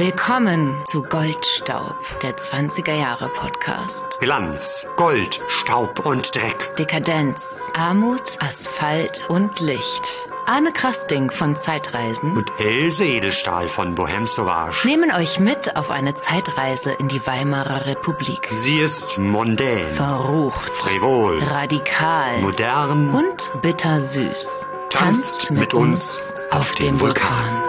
Willkommen zu Goldstaub, der 20er Jahre Podcast. Glanz, Gold, Staub und Dreck. Dekadenz, Armut, Asphalt und Licht. Arne Krasting von Zeitreisen und Else Edelstahl von Bohème Sauvage nehmen euch mit auf eine Zeitreise in die Weimarer Republik. Sie ist mondän, verrucht, frivol, radikal, modern und bittersüß. Tanzt mit uns auf dem Vulkan.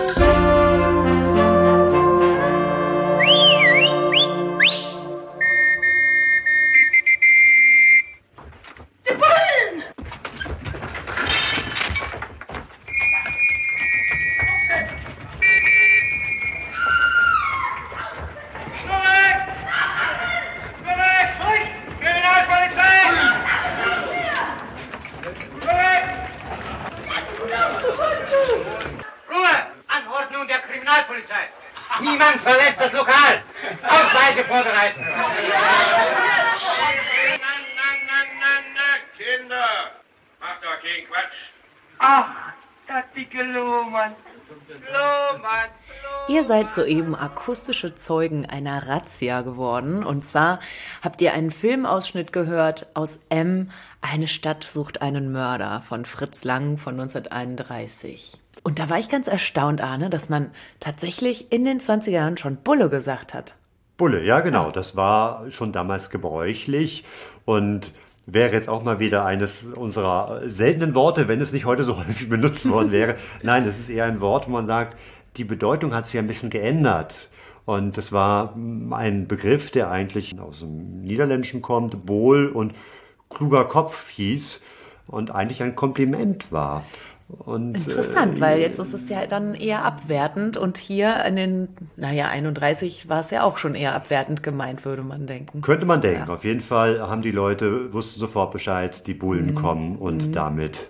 Niemand verlässt das Lokal. Ausweise vorbereiten. Kinder, macht doch keinen Quatsch. Ach, der dicke Lohmann. Lohmann. Ihr seid soeben akustische Zeugen einer Razzia geworden. Und zwar habt ihr einen Filmausschnitt gehört aus M, Eine Stadt sucht einen Mörder von Fritz Lang von 1931. Und da war ich ganz erstaunt, Arne, dass man tatsächlich in den 20er Jahren schon Bulle gesagt hat. Bulle, ja genau, das war schon damals gebräuchlich und wäre jetzt auch mal wieder eines unserer seltenen Worte, wenn es nicht heute so häufig benutzt worden wäre. Nein, es ist eher ein Wort, wo man sagt, die Bedeutung hat sich ein bisschen geändert. Und das war ein Begriff, der eigentlich aus dem Niederländischen kommt, Bol und kluger Kopf hieß und eigentlich ein Kompliment war. Und, interessant, weil jetzt ist es ja dann eher abwertend und hier in den, 31 war es ja auch schon eher abwertend gemeint, würde man denken. Könnte man denken. Ja. Auf jeden Fall haben die Leute, wussten sofort Bescheid, die Bullen kommen und damit,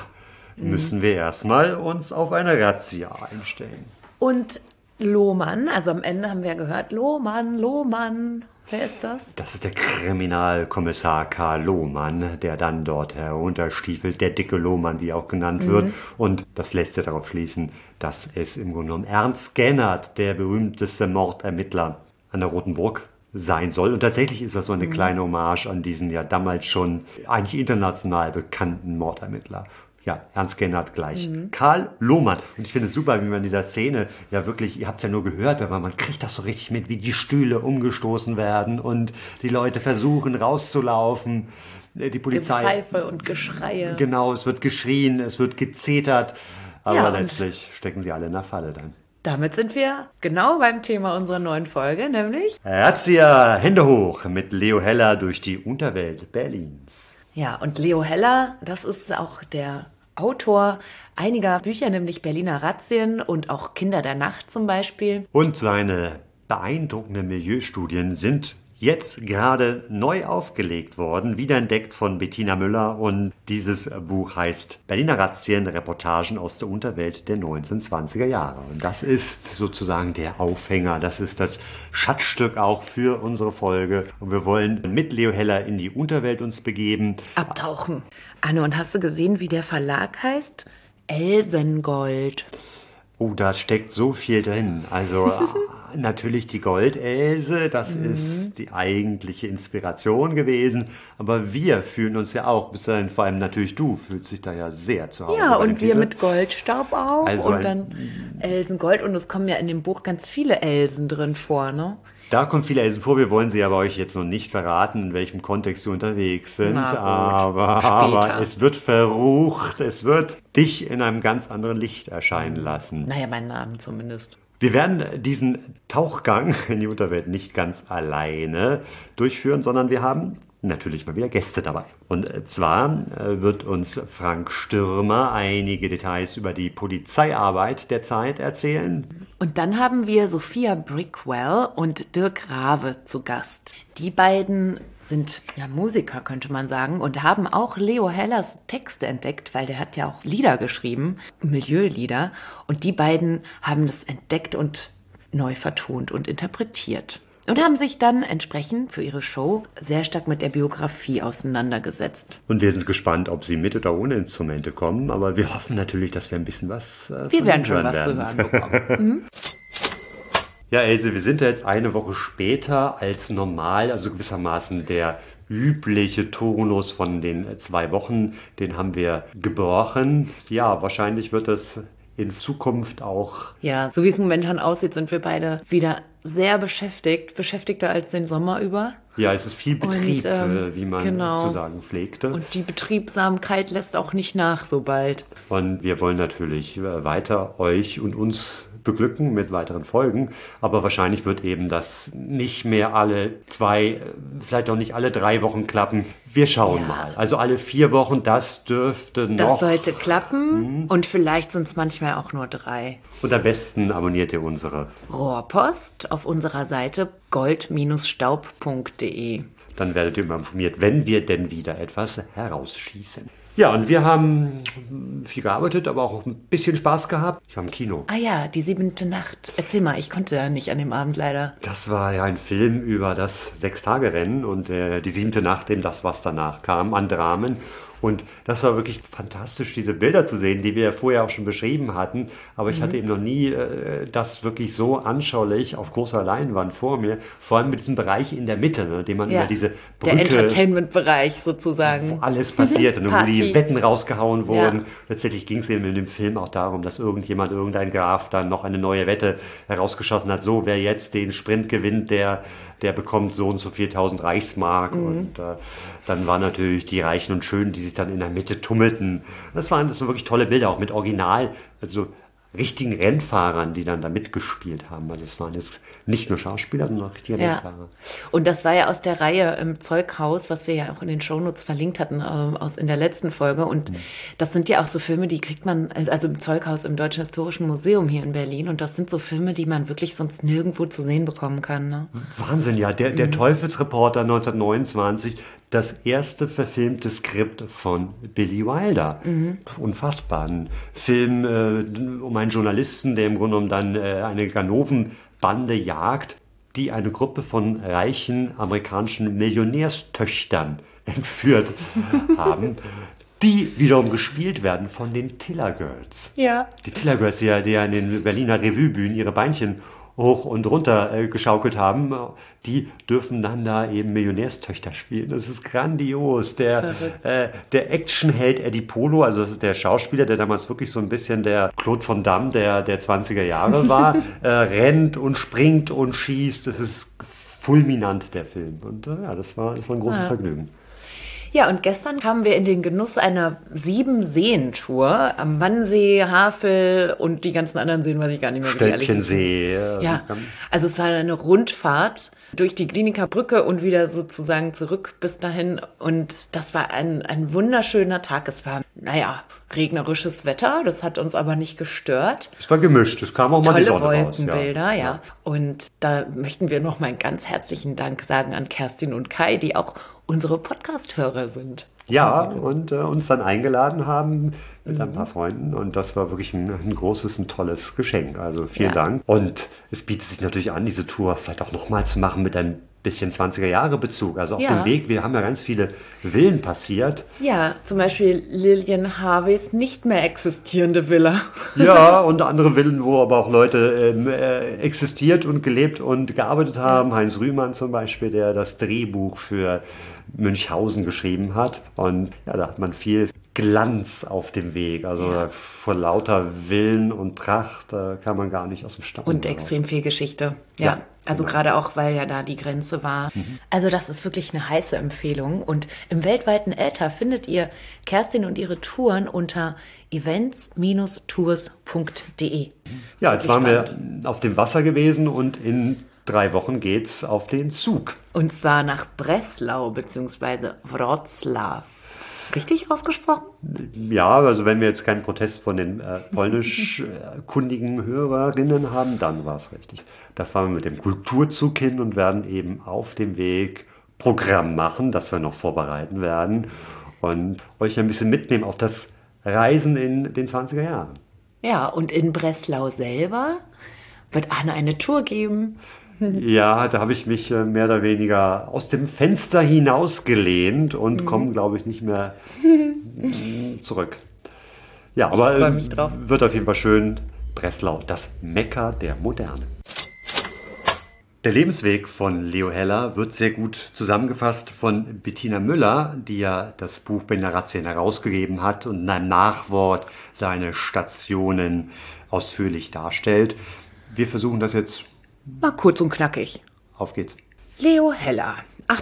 müssen wir erstmal uns auf eine Razzia einstellen. Und Lohmann, also am Ende haben wir ja gehört, Lohmann. Wer ist das? Das ist der Kriminalkommissar Karl Lohmann, der dann dort herunterstiefelt, der dicke Lohmann, wie er auch genannt wird. Und das lässt ja darauf schließen, dass es im Grunde genommen Ernst Gennert, der berühmteste Mordermittler an der Roten Burg, sein soll. Und tatsächlich ist das so eine kleine Hommage an diesen ja damals schon eigentlich international bekannten Mordermittler. Ja, Ernst Gennert gleich. Karl Lohmann. Und ich finde es super, wie man in dieser Szene ja wirklich, ihr habt es ja nur gehört, aber man kriegt das so richtig mit, wie die Stühle umgestoßen werden und die Leute versuchen rauszulaufen. Die Polizei. Gepfeife und Geschreie. Genau, es wird geschrien, es wird gezetert. Aber letztlich stecken sie alle in der Falle dann. Damit sind wir genau beim Thema unserer neuen Folge, nämlich Razzia, Hände hoch mit Leo Heller durch die Unterwelt Berlins. Ja, und Leo Heller, das ist auch der Autor einiger Bücher, nämlich Berliner Razzien und auch Kinder der Nacht zum Beispiel. Und seine beeindruckenden Milieustudien sind jetzt gerade neu aufgelegt worden, wiederentdeckt von Bettina Müller. Und dieses Buch heißt Berliner Razzien, Reportagen aus der Unterwelt der 1920er Jahre. Und das ist sozusagen der Aufhänger, das ist das Schatzstück auch für unsere Folge. Und wir wollen mit Leo Heller in die Unterwelt uns begeben. Abtauchen. Anne, und hast du gesehen, wie der Verlag heißt? Elsengold. Oh, da steckt so viel drin. Also natürlich die Goldelse, das ist die eigentliche Inspiration gewesen. Aber wir fühlen uns ja auch, bis dahin vor allem natürlich du, fühlst dich da ja sehr zu Hause. Ja, und wir mit Goldstaub auch. Also und dann Elsengold. Und es kommen ja in dem Buch ganz viele Elsen drin vor, ne? Da kommen viele Elsen vor, wir wollen sie aber euch jetzt noch nicht verraten, in welchem Kontext sie unterwegs sind. Aber es wird verrucht, es wird dich in einem ganz anderen Licht erscheinen lassen. Naja, meinen Namen zumindest. Wir werden diesen Tauchgang in die Unterwelt nicht ganz alleine durchführen, sondern wir haben natürlich mal wieder Gäste dabei. Und zwar wird uns Frank Stürmer einige Details über die Polizeiarbeit der Zeit erzählen. Und dann haben wir Sophia Brickwell und Dirk Rave zu Gast. Die beiden sind ja Musiker, könnte man sagen, und haben auch Leo Hellers Texte entdeckt, weil der hat ja auch Lieder geschrieben, Milieulieder. Und die beiden haben das entdeckt und neu vertont und interpretiert. Und haben sich dann entsprechend für ihre Show sehr stark mit der Biografie auseinandergesetzt. Und wir sind gespannt, ob sie mit oder ohne Instrumente kommen. Aber wir hoffen natürlich, dass wir ein bisschen was wir werden schon was zu hören bekommen. Ja, Else, wir sind ja jetzt eine Woche später als normal, also gewissermaßen der übliche Turnus von den 2 Wochen, den haben wir gebrochen. Ja, wahrscheinlich wird es in Zukunft auch. Ja, so wie es momentan aussieht, sind wir beide wieder sehr beschäftigt, beschäftigter als den Sommer über. Ja, es ist viel Betrieb, Und, wie man genau. zu sagen pflegte. Und die Betriebsamkeit lässt auch nicht nach so bald. Und wir wollen natürlich weiter euch und uns beglücken mit weiteren Folgen. Aber wahrscheinlich wird eben das nicht mehr alle 2, vielleicht auch nicht alle 3 Wochen klappen. Wir schauen mal. Also alle 4 Wochen, das dürfte noch. Das sollte klappen. Und vielleicht sind es manchmal auch nur 3. Und am besten abonniert ihr unsere. Rohrpost auf unserer Seite gold-staub.de. Dann werdet ihr immer informiert, wenn wir denn wieder etwas herausschießen. Ja, und wir haben viel gearbeitet, aber auch ein bisschen Spaß gehabt. Ich war im Kino. Ah ja, die 7. Nacht. Erzähl mal, ich konnte ja nicht an dem Abend leider. Das war ja ein Film über das 6-Tage-Rennen und die 7. Nacht, eben das, was danach kam, an Dramen. Und das war wirklich fantastisch, diese Bilder zu sehen, die wir ja vorher auch schon beschrieben hatten. Aber ich hatte eben noch nie das wirklich so anschaulich auf großer Leinwand vor mir. Vor allem mit diesem Bereich in der Mitte, ne, den man über diese Brücke... Der Entertainment-Bereich sozusagen. Wo alles passierte, ne, wo die Wetten rausgehauen wurden. Ja. Letztendlich ging es eben in dem Film auch darum, dass irgendein Graf dann noch eine neue Wette herausgeschossen hat. So, wer jetzt den Sprint gewinnt, der bekommt so und so 4.000 Reichsmark. Und dann waren natürlich die Reichen und Schönen, die sich dann in der Mitte tummelten. Das waren wirklich tolle Bilder, auch mit Original, also richtigen Rennfahrern, die dann da mitgespielt haben. Also es waren jetzt nicht nur Schauspieler, sondern auch richtige Rennfahrer. Und das war ja aus der Reihe im Zeughaus, was wir ja auch in den Shownotes verlinkt hatten, in der letzten Folge. Und das sind ja auch so Filme, die kriegt man, also im Zeughaus im Deutschen Historischen Museum hier in Berlin. Und das sind so Filme, die man wirklich sonst nirgendwo zu sehen bekommen kann. Ne? Wahnsinn, ja. Der Teufelsreporter 1929, das erste verfilmte Skript von Billy Wilder. Unfassbar. Ein Film um einen Journalisten, der im Grunde genommen dann eine Ganovenbande jagt, die eine Gruppe von reichen amerikanischen Millionärstöchtern entführt haben, die wiederum gespielt werden von den Tiller Girls. Ja. Die Tiller Girls, die ja in den Berliner Revuebühnen ihre Beinchen hoch und runter geschaukelt haben, die dürfen dann da eben Millionärstöchter spielen. Das ist grandios. Der Actionheld Eddie Polo, also das ist der Schauspieler, der damals wirklich so ein bisschen der Claude Van Damme der 20er Jahre war, rennt und springt und schießt. Das ist fulminant, der Film. Und das war ein großes Vergnügen. Ja, und gestern kamen wir in den Genuss einer 7-Seen-Tour am Wannsee, Havel und die ganzen anderen Seen, weiß ich gar nicht mehr. Stöckchensee. Ja, also es war eine Rundfahrt durch die Kliniker Brücke und wieder sozusagen zurück bis dahin. Und das war ein wunderschöner Tag. Es war, regnerisches Wetter. Das hat uns aber nicht gestört. Es war gemischt. Es kam auch mal die Sonne raus. Tolle Wolkenbilder, ja. Und da möchten wir noch mal einen ganz herzlichen Dank sagen an Kerstin und Kai, die auch unsere Podcast-Hörer sind. Ja, und uns dann eingeladen haben mit ein paar Freunden. Und das war wirklich ein großes, ein tolles Geschenk. Also vielen Dank. Und es bietet sich natürlich an, diese Tour vielleicht auch nochmal zu machen mit ein bisschen 20er-Jahre-Bezug. Also auf dem Weg, wir haben ja ganz viele Villen passiert. Ja, zum Beispiel Lilian Harveys nicht mehr existierende Villa. Ja, und andere Villen, wo aber auch Leute existiert und gelebt und gearbeitet haben. Heinz Rühmann zum Beispiel, der das Drehbuch für Münchhausen geschrieben hat. Und ja, da hat man viel Glanz auf dem Weg. Also vor lauter Willen und Pracht kann man gar nicht aus dem Staunen Und extrem viel Geschichte. Ja, also gerade auch, weil ja da die Grenze war. Also das ist wirklich eine heiße Empfehlung. Und im weltweiten Äther findet ihr Kerstin und ihre Touren unter events-tours.de. Ja, jetzt waren wir auf dem Wasser gewesen und in 3 Wochen geht's auf den Zug. Und zwar nach Breslau bzw. Wrocław. Richtig ausgesprochen? Ja, also wenn wir jetzt keinen Protest von den polnischkundigen Hörerinnen haben, dann war es richtig. Da fahren wir mit dem Kulturzug hin und werden eben auf dem Weg Programm machen, das wir noch vorbereiten werden und euch ein bisschen mitnehmen auf das Reisen in den 20er Jahren. Ja, und in Breslau selber wird Anne eine Tour geben. Ja, da habe ich mich mehr oder weniger aus dem Fenster hinausgelehnt und komme, glaube ich, nicht mehr zurück. Ja, aber mich drauf. Wird auf jeden Fall schön. Breslau, das Mekka der Moderne. Der Lebensweg von Leo Heller wird sehr gut zusammengefasst von Bettina Müller, die ja das Buch Berliner Razzien herausgegeben hat und in einem Nachwort seine Stationen ausführlich darstellt. Wir versuchen das jetzt. Mal kurz und knackig. Auf geht's. Leo Heller,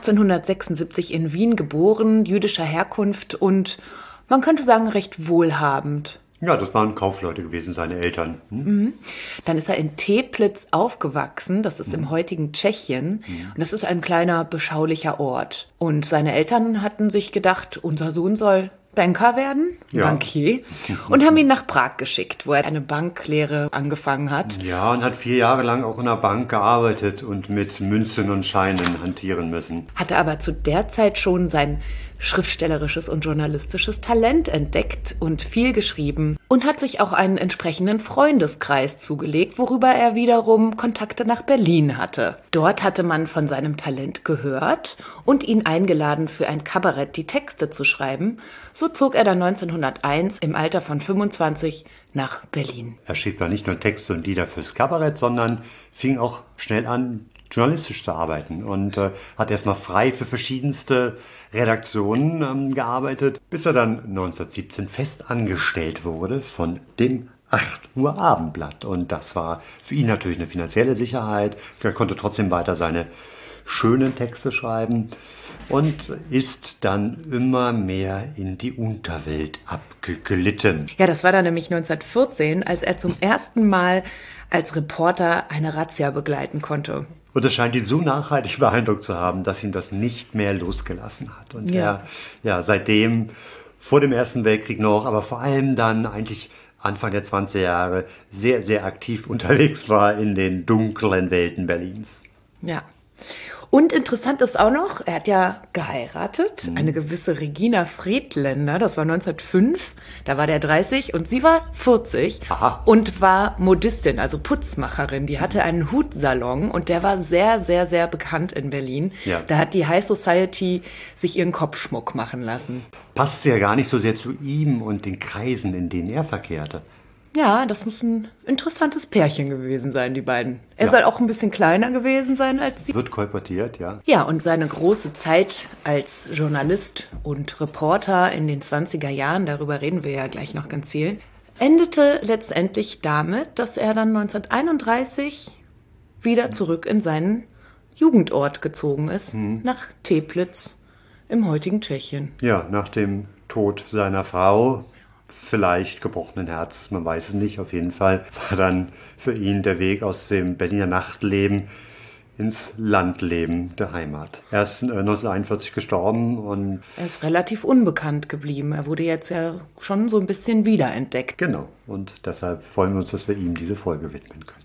1876 in Wien geboren, jüdischer Herkunft und man könnte sagen recht wohlhabend. Ja, das waren Kaufleute gewesen, seine Eltern. Dann ist er in Teplitz aufgewachsen, das ist im heutigen Tschechien. Und das ist ein kleiner, beschaulicher Ort. Und seine Eltern hatten sich gedacht, unser Sohn soll Banker werden, Ja. Bankier, und haben ihn nach Prag geschickt, wo er eine Banklehre angefangen hat. Ja, und hat 4 Jahre lang auch in einer Bank gearbeitet und mit Münzen und Scheinen hantieren müssen. Hatte aber zu der Zeit schon sein schriftstellerisches und journalistisches Talent entdeckt und viel geschrieben und hat sich auch einen entsprechenden Freundeskreis zugelegt, worüber er wiederum Kontakte nach Berlin hatte. Dort hatte man von seinem Talent gehört und ihn eingeladen, für ein Kabarett die Texte zu schreiben. So zog er dann 1901 im Alter von 25 nach Berlin. Er schrieb da nicht nur Texte und Lieder fürs Kabarett, sondern fing auch schnell an, journalistisch zu arbeiten und hat erstmal frei für verschiedenste Redaktionen gearbeitet, bis er dann 1917 fest angestellt wurde von dem 8 Uhr Abendblatt. Und das war für ihn natürlich eine finanzielle Sicherheit. Er konnte trotzdem weiter seine schönen Texte schreiben und ist dann immer mehr in die Unterwelt abgeglitten. Ja, das war dann nämlich 1914, als er zum ersten Mal als Reporter eine Razzia begleiten konnte. Und es scheint ihn so nachhaltig beeindruckt zu haben, dass ihn das nicht mehr losgelassen hat. Und Ja. er seitdem, vor dem Ersten Weltkrieg noch, aber vor allem dann eigentlich Anfang der 20er Jahre sehr, sehr aktiv unterwegs war in den dunklen Welten Berlins. Ja. Und interessant ist auch noch, er hat ja geheiratet, eine gewisse Regina Friedländer, das war 1905, da war der 30 und sie war 40 Aha. und war Modistin, also Putzmacherin. Die hatte einen Hutsalon und der war sehr, sehr, sehr bekannt in Berlin. Ja. Da hat die High Society sich ihren Kopfschmuck machen lassen. Passt ja gar nicht so sehr zu ihm und den Kreisen, in denen er verkehrte. Ja, das muss ein interessantes Pärchen gewesen sein, die beiden. Er Ja. soll auch ein bisschen kleiner gewesen sein als sie. Wird kolportiert, ja. Ja, und seine große Zeit als Journalist und Reporter in den 20er Jahren, darüber reden wir ja gleich noch ganz viel, endete letztendlich damit, dass er dann 1931 wieder zurück in seinen Jugendort gezogen ist, nach Teplitz im heutigen Tschechien. Ja, nach dem Tod seiner Frau, vielleicht gebrochenen Herzens, man weiß es nicht, auf jeden Fall war dann für ihn der Weg aus dem Berliner Nachtleben ins Landleben der Heimat. Er ist 1941 gestorben und Er ist relativ unbekannt geblieben. Er wurde jetzt ja schon so ein bisschen wiederentdeckt. genau, und deshalb freuen wir uns, dass wir ihm diese Folge widmen können.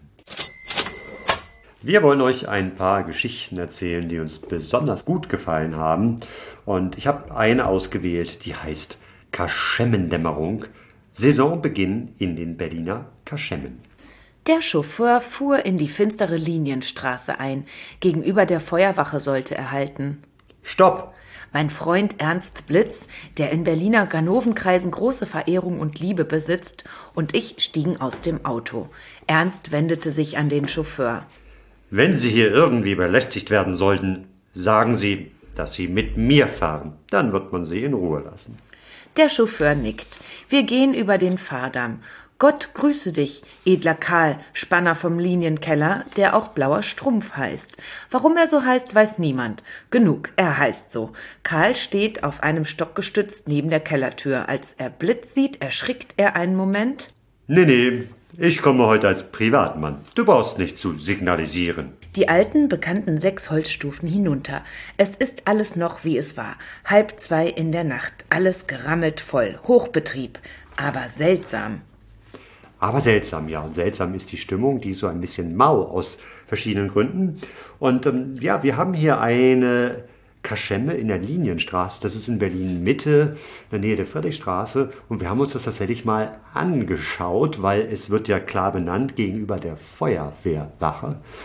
Wir wollen euch ein paar Geschichten erzählen, die uns besonders gut gefallen haben. Und ich habe eine ausgewählt, die heißt Kaschemmendämmerung. Saisonbeginn in den Berliner Kaschemmen. Der Chauffeur fuhr in die finstere Linienstraße ein. Gegenüber der Feuerwache sollte er halten. Stopp! Mein Freund Ernst Blitz, der in Berliner Ganovenkreisen große Verehrung und Liebe besitzt, und ich stiegen aus dem Auto. Ernst wendete sich an den Chauffeur. Wenn Sie hier irgendwie belästigt werden sollten, sagen Sie, dass Sie mit mir fahren. Dann wird man Sie in Ruhe lassen. Der Chauffeur nickt. Wir gehen über den Fahrdamm. Gott grüße dich, edler Karl, Spanner vom Linienkeller, der auch Blauer Strumpf heißt. Warum er so heißt, weiß niemand. Genug, er heißt so. Karl steht auf einem Stock gestützt neben der Kellertür. Als er Blitz sieht, erschrickt er einen Moment. Nee, ich komme heute als Privatmann. Du brauchst nicht zu signalisieren. Die alten, bekannten 6 Holzstufen hinunter. Es ist alles noch, wie es war. 1:30 in der Nacht. Alles gerammelt voll. Hochbetrieb. Aber seltsam. Aber seltsam, ja. Und seltsam ist die Stimmung, die ist so ein bisschen mau aus verschiedenen Gründen. Und ja, wir haben hier eine Kaschemme in der Linienstraße. Das ist in Berlin-Mitte, in der Nähe der Friedrichstraße. Und wir haben uns das tatsächlich mal angeschaut, weil es wird ja klar benannt gegenüber der Feuerwehrwache.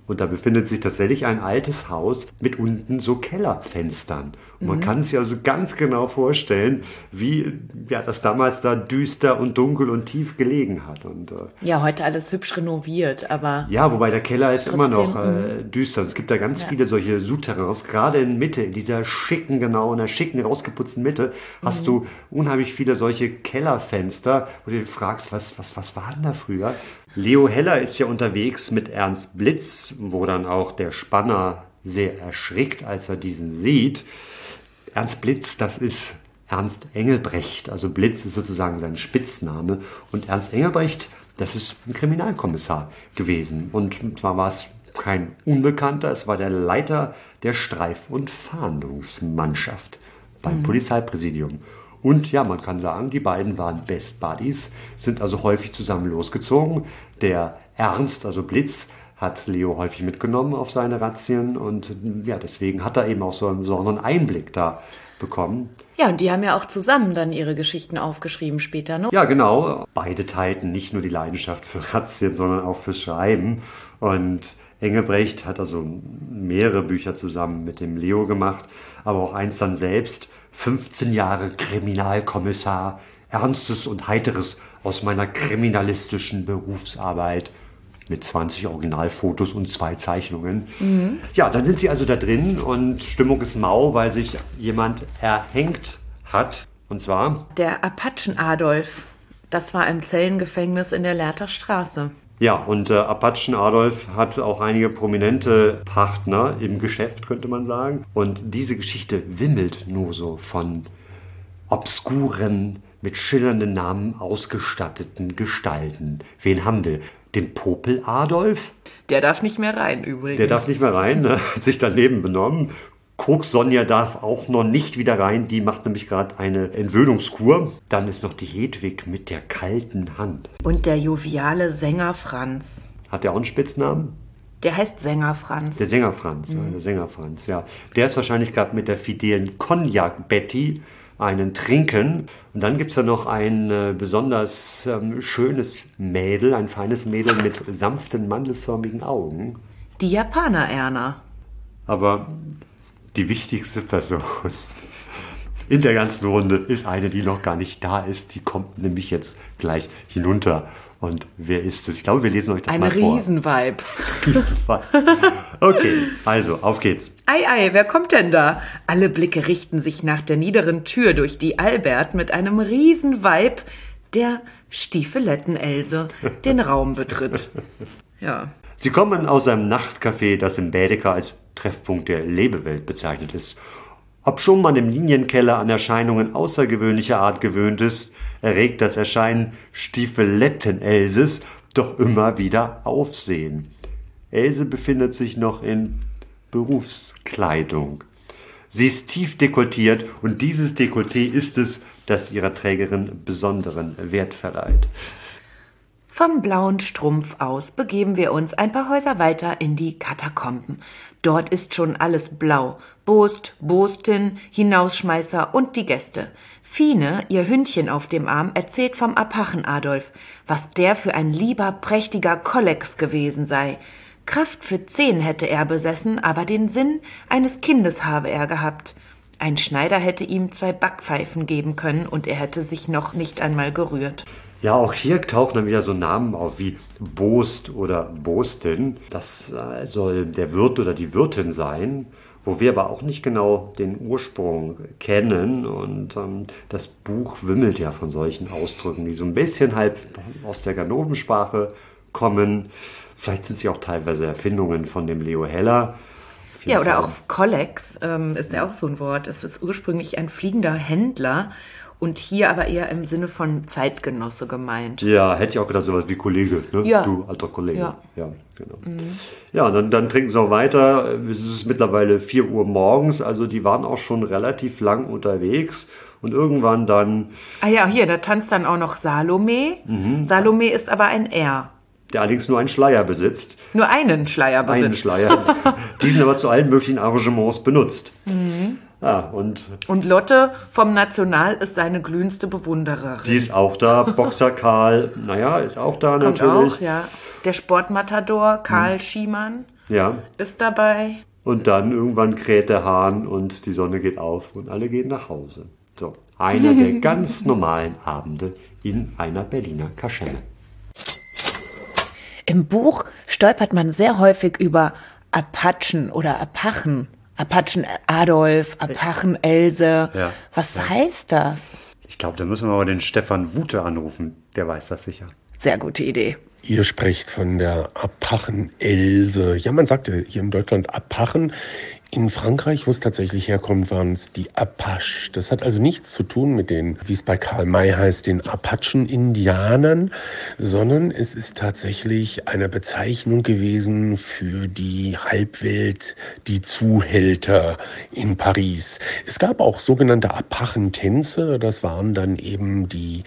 Und da befindet sich tatsächlich ein altes Haus mit unten so Kellerfenstern. Und man kann sich also ganz genau vorstellen, wie das damals da düster und dunkel und tief gelegen hat. Und, ja, heute alles hübsch renoviert, aber... ja, wobei der Keller ist trotzdem, immer noch düster. Es gibt da ganz viele solche Souterrains, gerade in Mitte, in der schicken, rausgeputzten Mitte, hast du unheimlich viele solche Kellerfenster, wo du dir fragst, was war denn da früher? Leo Heller ist ja unterwegs mit Ernst Blitz, wo dann auch der Spanner sehr erschrickt, als er diesen sieht. Ernst Blitz, das ist Ernst Engelbrecht, also Blitz ist sozusagen sein Spitzname. Und Ernst Engelbrecht, das ist ein Kriminalkommissar gewesen. Und zwar war es kein Unbekannter, es war der Leiter der Streif- und Fahndungsmannschaft beim Polizeipräsidium. Und ja, man kann sagen, die beiden waren Best Buddies, sind also häufig zusammen losgezogen. Der Ernst, also Blitz, hat Leo häufig mitgenommen auf seine Razzien und ja, deswegen hat er eben auch so einen besonderen Einblick da bekommen. Ja, und die haben ja auch zusammen dann ihre Geschichten aufgeschrieben später, ne? Ja, genau. Beide teilten nicht nur die Leidenschaft für Razzien, sondern auch fürs Schreiben. Und Engelbrecht hat also mehrere Bücher zusammen mit dem Leo gemacht, aber auch eins dann selbst. 15 Jahre Kriminalkommissar, Ernstes und Heiteres aus meiner kriminalistischen Berufsarbeit. Mit 20 Originalfotos und 2 Zeichnungen. Ja, dann sind sie also da drin und Stimmung ist mau, weil sich jemand erhängt hat. Und zwar? Der Apachen Adolf. Das war im Zellengefängnis in der Lehrter Straße. Ja, und Apachen Adolf hat auch einige prominente Partner im Geschäft, könnte man sagen. Und diese Geschichte wimmelt nur so von obskuren, mit schillernden Namen ausgestatteten Gestalten. Wen haben wir? Den Popel Adolf? Der darf nicht mehr rein übrigens. Der darf nicht mehr rein, ne? Hat sich daneben benommen. Koks Sonja darf auch noch nicht wieder rein, die macht nämlich gerade eine Entwöhnungskur. Dann ist noch die Hedwig mit der kalten Hand. Und der joviale Sänger Franz. Hat der auch einen Spitznamen? Der heißt Sänger Franz. Der Sänger Franz, der Sänger Franz, ja. Der ist wahrscheinlich gerade mit der fidelen Cognac Betty einen trinken. Und dann gibt es da noch ein besonders schönes Mädel, ein feines Mädel mit sanften, mandelförmigen Augen. Die Japaner Erna. Aber die wichtigste Person in der ganzen Runde ist eine, die noch gar nicht da ist. Die kommt nämlich jetzt gleich hinunter. Und wer ist es? Ich glaube, wir lesen euch das mal vor. Ein Riesenweib. Okay, also, auf geht's. Ei, wer kommt denn da? Alle Blicke richten sich nach der niederen Tür, durch die Albert mit einem Riesenweib, der Stiefeletten-Else, den Raum betritt. Ja. Sie kommen aus einem Nachtcafé, das im Bädeker als Treffpunkt der Lebewelt bezeichnet ist. Obschon man im Linienkeller an Erscheinungen außergewöhnlicher Art gewöhnt ist, erregt das Erscheinen Stiefeletten-Elses doch immer wieder Aufsehen. Else befindet sich noch in Berufskleidung. Sie ist tief dekoltiert und dieses Dekolleté ist es, das ihrer Trägerin besonderen Wert verleiht. Vom Blauen Strumpf aus begeben wir uns ein paar Häuser weiter in die Katakomben. Dort ist schon alles blau. Bost, Bostin, Hinausschmeißer und die Gäste. Fine, ihr Hündchen auf dem Arm, erzählt vom Apachen Adolf, was der für ein lieber, prächtiger Kollex gewesen sei. Kraft für 10 hätte er besessen, aber den Sinn eines Kindes habe er gehabt. Ein Schneider hätte ihm 2 Backpfeifen geben können und er hätte sich noch nicht einmal gerührt. Ja, auch hier tauchen dann wieder so Namen auf wie Bost oder Bostin. Das soll der Wirt oder die Wirtin sein, wo wir aber auch nicht genau den Ursprung kennen. Und das Buch wimmelt ja von solchen Ausdrücken, die so ein bisschen halb aus der Ganovensprache kommen. Vielleicht sind sie auch teilweise Erfindungen von dem Leo Heller. Ja, oder auch Kollex ist ja auch so ein Wort. Es ist ursprünglich ein fliegender Händler und hier aber eher im Sinne von Zeitgenosse gemeint. Ja, hätte ich auch gedacht, sowas wie Kollege, ne? Ja. Du alter Kollege. Ja, ja genau. Ja, dann trinken sie noch weiter. Es ist mittlerweile 4 Uhr morgens, also die waren auch schon relativ lang unterwegs. Und irgendwann dann... Ah ja, hier, da tanzt dann auch noch Salome. Salome ist aber ein R. Der allerdings nur einen Schleier besitzt. Nur einen Schleier besitzt. Einen Schleier. Diesen aber zu allen möglichen Arrangements benutzt. Ja, und Lotte vom National ist seine glühendste Bewundererin. die ist auch da. Boxer Karl, naja, ist auch da Kommt natürlich. auch, ja. Der Sportmatador Karl Schiemann. Ja. ist dabei. Und dann irgendwann kräht der Hahn und die Sonne geht auf und alle gehen nach Hause. So, einer der ganz normalen Abende in einer Berliner Kaschemme. Im Buch stolpert man sehr häufig über Apachen oder Apachen. Apachen Adolf, Apachen Else. Ja, Was ja. heißt das? Ich glaube, da müssen wir mal den Stefan Wute anrufen. Der weiß das sicher. Sehr gute Idee. Ihr sprecht von der Apachen-Else. Ja, man sagte hier in Deutschland Apachen. In Frankreich, wo es tatsächlich herkommt, waren es die Apache. Das hat also nichts zu tun mit den, wie es bei Karl May heißt, den Apachen-Indianern, sondern es ist tatsächlich eine Bezeichnung gewesen für die Halbwelt, die Zuhälter in Paris. Es gab auch sogenannte Apachentänze. Das waren dann eben die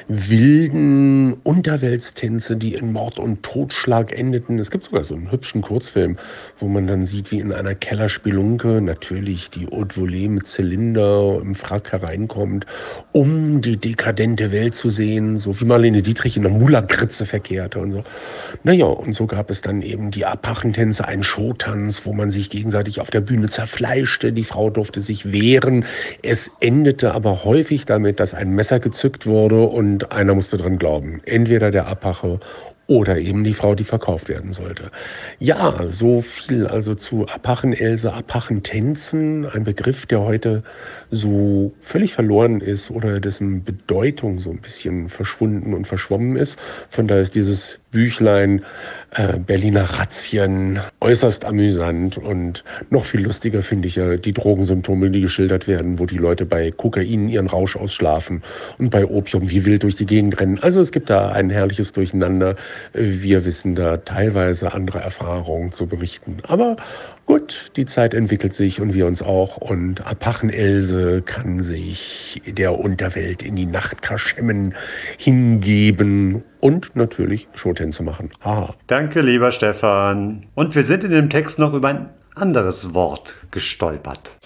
wilden Unterweltstänze, die in Mord und Totschlag endeten. Es gibt sogar so einen hübschen Kurzfilm, wo man dann sieht, wie in einer Kellerspelunke natürlich die Haute Volée mit Zylinder im Frack hereinkommt, um die dekadente Welt zu sehen, so wie Marlene Dietrich in der Mulakritze verkehrte und so. Naja, und so gab es dann eben die Apachentänze, einen Showtanz, wo man sich gegenseitig auf der Bühne zerfleischte. Die Frau durfte sich wehren. Es endete aber häufig damit, dass ein Messer gezückt wurde und einer musste dran glauben. Entweder der Apache oder eben die Frau, die verkauft werden sollte. Ja, so viel also zu Apachen-Else, Apachentänzen, ein Begriff, der heute so völlig verloren ist oder dessen Bedeutung so ein bisschen verschwunden und verschwommen ist. Von daher ist dieses Büchlein Berliner Razzien äußerst amüsant und noch viel lustiger finde ich ja die Drogensymptome, die geschildert werden, wo die Leute bei Kokain ihren Rausch ausschlafen und bei Opium wie wild durch die Gegend rennen. Also es gibt da ein herrliches Durcheinander. Wir wissen da teilweise andere Erfahrungen zu berichten. Aber gut, die Zeit entwickelt sich und wir uns auch. Und Apachen-Else kann sich der Unterwelt in die Nachtkaschemmen hingeben und natürlich Showtänze machen. Haha. Danke, lieber Stefan. Und wir sind in dem Text noch über ein anderes Wort gestolpert.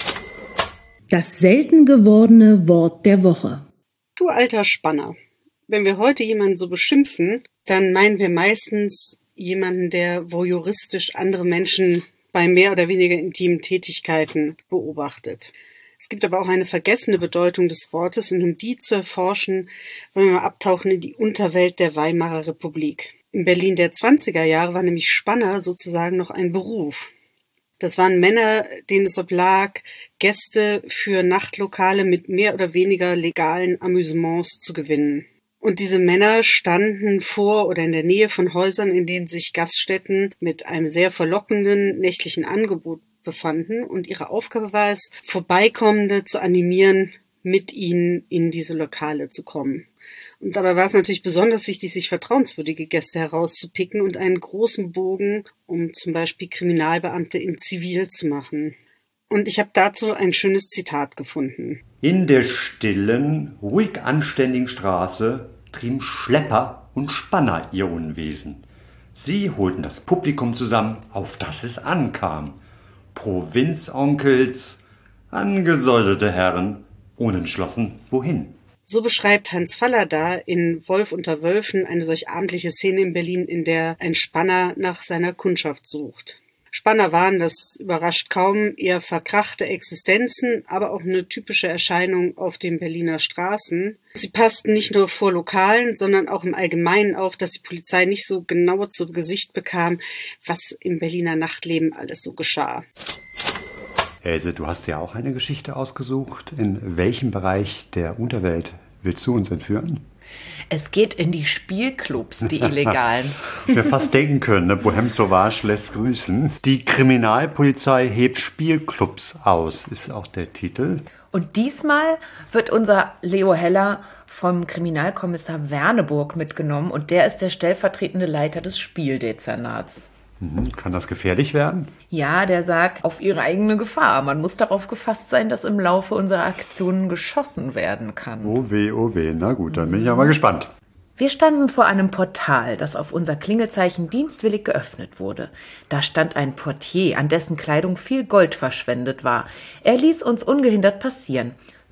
Das selten gewordene Wort der Woche. Du alter Spanner. Wenn wir heute jemanden so beschimpfen, dann meinen wir meistens jemanden, der voyeuristisch andere Menschen bei mehr oder weniger intimen Tätigkeiten beobachtet. Es gibt aber auch eine vergessene Bedeutung des Wortes und um die zu erforschen, wollen wir mal abtauchen in die Unterwelt der Weimarer Republik. In Berlin der 20er Jahre war nämlich Spanner sozusagen noch ein Beruf. Das waren Männer, denen es oblag, Gäste für Nachtlokale mit mehr oder weniger legalen Amüsements zu gewinnen. Und diese Männer standen vor oder in der Nähe von Häusern, in denen sich Gaststätten mit einem sehr verlockenden nächtlichen Angebot befanden. Und ihre Aufgabe war es, Vorbeikommende zu animieren, mit ihnen in diese Lokale zu kommen. Und dabei war es natürlich besonders wichtig, sich vertrauenswürdige Gäste herauszupicken und einen großen Bogen, um zum Beispiel Kriminalbeamte in Zivil zu machen. Und ich habe dazu ein schönes Zitat gefunden. In der stillen, ruhig anständigen Straße trieben Schlepper und Spanner ihr Unwesen. Sie holten das Publikum zusammen, auf das es ankam. Provinzonkels, angesäuselte Herren, unentschlossen wohin. So beschreibt Hans Fallada in Wolf unter Wölfen eine solch abendliche Szene in Berlin, in der ein Spanner nach seiner Kundschaft sucht. Spanner waren, das überrascht kaum, eher verkrachte Existenzen, aber auch eine typische Erscheinung auf den Berliner Straßen. Sie passten nicht nur vor Lokalen, sondern auch im Allgemeinen auf, dass die Polizei nicht so genau zu Gesicht bekam, was im Berliner Nachtleben alles so geschah. Else, du hast ja auch eine Geschichte ausgesucht. In welchem Bereich der Unterwelt willst du uns entführen? Es geht in die Spielclubs, die illegalen. Wir fast denken können, ne? Bohème Sauvage lässt grüßen. Die Kriminalpolizei hebt Spielclubs aus, ist auch der Titel. Und diesmal wird unser Leo Heller vom Kriminalkommissar Werneburg mitgenommen und der ist der stellvertretende Leiter des Spieldezernats. Kann das gefährlich werden? Ja, der sagt, auf ihre eigene Gefahr. Man muss darauf gefasst sein, dass im Laufe unserer Aktionen geschossen werden kann. Oh weh. Na gut, dann bin ich ja mal gespannt. Wir standen vor einem Portal, das auf unser Klingelzeichen dienstwillig geöffnet wurde. Da stand ein Portier, an dessen Kleidung viel Gold verschwendet war. Er ließ uns ungehindert passieren.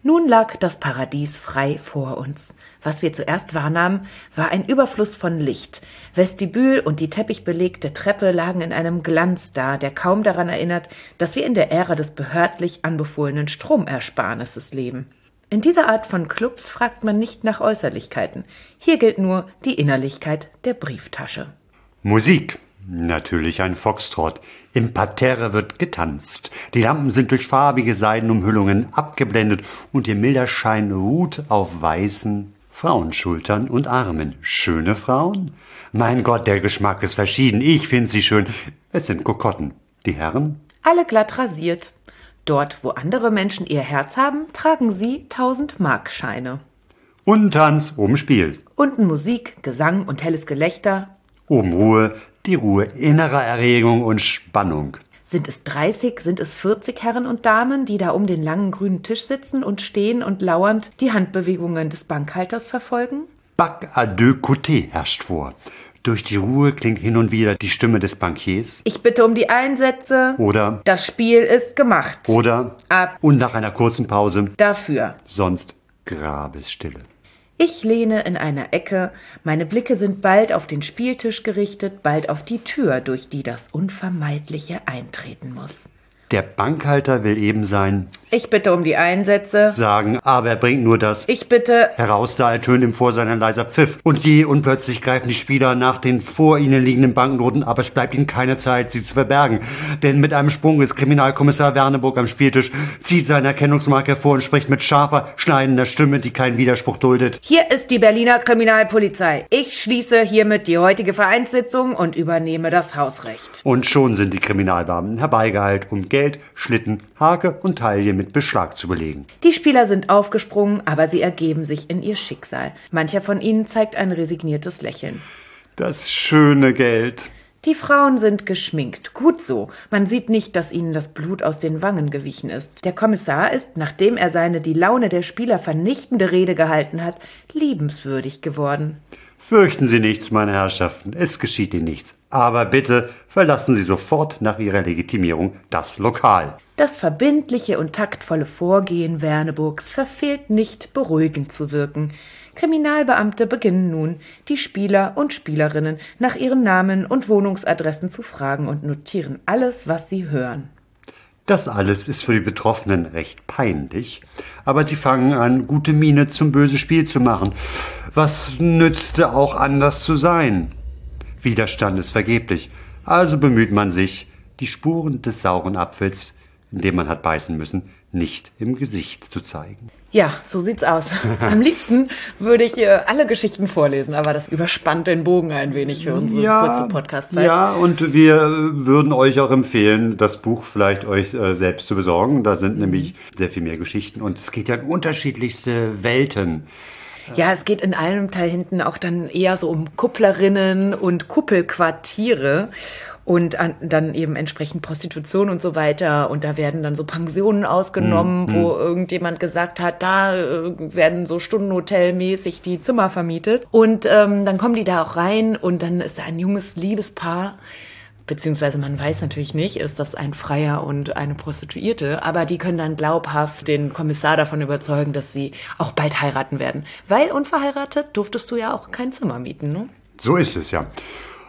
Nun lag das Paradies frei vor uns. Was wir zuerst wahrnahmen, war ein Überfluss von Licht. Vestibül und die teppichbelegte Treppe lagen in einem Glanz da, der kaum daran erinnert, dass wir in der Ära des behördlich anbefohlenen Stromersparnisses leben. In dieser Art von Clubs fragt man nicht nach Äußerlichkeiten. Hier gilt nur die Innerlichkeit der Brieftasche. Musik. Natürlich ein Foxtrott. Im Parterre wird getanzt. Die Lampen sind durch farbige Seidenumhüllungen abgeblendet und ihr milder Schein ruht auf weißen Frauenschultern und Armen. Schöne Frauen? Mein Gott, der Geschmack ist verschieden. Ich finde sie schön. Es sind Kokotten. Die Herren? Alle glatt rasiert. Dort, wo andere Menschen ihr Herz haben, tragen sie 1000-Mark-Scheine. Unten Tanz, oben Spiel. Unten Musik, Gesang und helles Gelächter. Oben Ruhe, die Ruhe innerer Erregung und Spannung. Sind es 30, sind es 40 Herren und Damen, die da um den langen grünen Tisch sitzen und stehen und lauernd die Handbewegungen des Bankhalters verfolgen? Bac à deux côtés herrscht vor. Durch die Ruhe klingt hin und wieder die Stimme des Bankiers. Ich bitte um die Einsätze. Oder das Spiel ist gemacht. Oder ab. Und nach einer kurzen Pause dafür. Sonst Grabesstille. Ich lehne in einer Ecke, meine Blicke sind bald auf den Spieltisch gerichtet, bald auf die Tür, durch die das Unvermeidliche eintreten muss. Der Bankhalter will eben sein Ich bitte um die Einsätze sagen, aber er bringt nur das Ich bitte heraus, da ertönt im Vorsein ein leiser Pfiff. Und je unplötzlich greifen die Spieler nach den vor ihnen liegenden Banknoten, aber es bleibt ihnen keine Zeit, sie zu verbergen. Denn mit einem Sprung ist Kriminalkommissar Werneburg am Spieltisch, zieht seine Erkennungsmarke hervor und spricht mit scharfer, schneidender Stimme, die keinen Widerspruch duldet. Hier ist die Berliner Kriminalpolizei. Ich schließe hiermit die heutige Vereinssitzung und übernehme das Hausrecht. Und schon sind die Kriminalbeamten herbeigeeilt, um Geld, Schlitten, Hake und Taille mit Beschlag zu belegen. Die Spieler sind aufgesprungen, aber sie ergeben sich in ihr Schicksal. Mancher von ihnen zeigt ein resigniertes Lächeln. Das schöne Geld. Die Frauen sind geschminkt. Gut so. Man sieht nicht, dass ihnen das Blut aus den Wangen gewichen ist. Der Kommissar ist, nachdem er seine die Laune der Spieler vernichtende Rede gehalten hat, liebenswürdig geworden. Fürchten Sie nichts, meine Herrschaften, es geschieht Ihnen nichts. Aber bitte verlassen Sie sofort nach Ihrer Legitimierung das Lokal. Das verbindliche und taktvolle Vorgehen Werneburgs verfehlt nicht, beruhigend zu wirken. Kriminalbeamte beginnen nun, die Spieler und Spielerinnen nach ihren Namen und Wohnungsadressen zu fragen und notieren alles, was sie hören. Das alles ist für die Betroffenen recht peinlich, aber sie fangen an, gute Miene zum bösen Spiel zu machen. Was nützte auch anders zu sein? Widerstand ist vergeblich, also bemüht man sich, die Spuren des sauren Apfels, in dem man hat beißen müssen, nicht im Gesicht zu zeigen. Ja, so sieht's aus. Am liebsten würde ich alle Geschichten vorlesen, aber das überspannt den Bogen ein wenig für unsere kurze Podcast-Zeit. Ja, und wir würden euch auch empfehlen, das Buch vielleicht euch selbst zu besorgen. Da sind nämlich sehr viel mehr Geschichten und es geht ja in unterschiedlichste Welten. Ja, es geht in einem Teil hinten auch dann eher so um Kupplerinnen und Kuppelquartiere. Und dann eben entsprechend Prostitution und so weiter. Und da werden dann so Pensionen ausgenommen, wo irgendjemand gesagt hat, da werden so Stundenhotelmäßig die Zimmer vermietet. Und dann kommen die da auch rein und dann ist da ein junges Liebespaar. Beziehungsweise man weiß natürlich nicht, ist das ein Freier und eine Prostituierte. Aber die können dann glaubhaft den Kommissar davon überzeugen, dass sie auch bald heiraten werden. Weil unverheiratet durftest du ja auch kein Zimmer mieten, ne? So ist es, ja.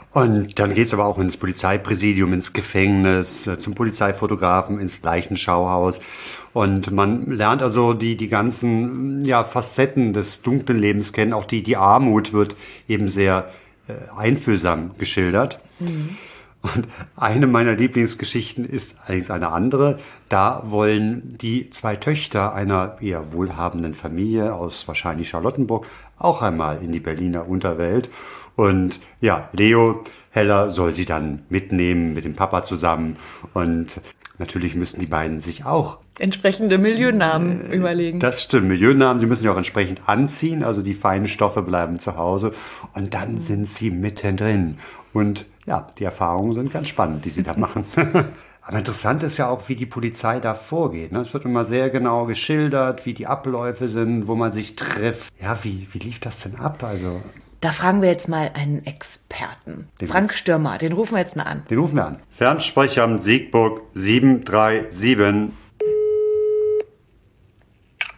Und dann geht's aber auch ins Polizeipräsidium, ins Gefängnis, zum Polizeifotografen, ins Leichenschauhaus. Und man lernt also die ganzen Facetten des dunklen Lebens kennen. Auch die Armut wird eben sehr einfühlsam geschildert. Mhm. Und eine meiner Lieblingsgeschichten ist allerdings eine andere. Da wollen die zwei Töchter einer eher wohlhabenden Familie aus wahrscheinlich Charlottenburg auch einmal in die Berliner Unterwelt. Und ja, Leo Heller soll sie dann mitnehmen mit dem Papa zusammen. Und natürlich müssen die beiden sich auch entsprechende Milieunamen überlegen. Das stimmt, Milieunamen. Sie müssen ja auch entsprechend anziehen. Also die feinen Stoffe bleiben zu Hause. Und dann sind sie mittendrin. Und ja, die Erfahrungen sind ganz spannend, die sie da machen. Aber interessant ist ja auch, wie die Polizei da vorgeht. Es wird immer sehr genau geschildert, wie die Abläufe sind, wo man sich trifft. Ja, wie lief das denn ab? Also da fragen wir jetzt mal einen Experten. Frank Stürmer, den rufen wir jetzt mal an. Den rufen wir an. Fernsprecher Siegburg 737.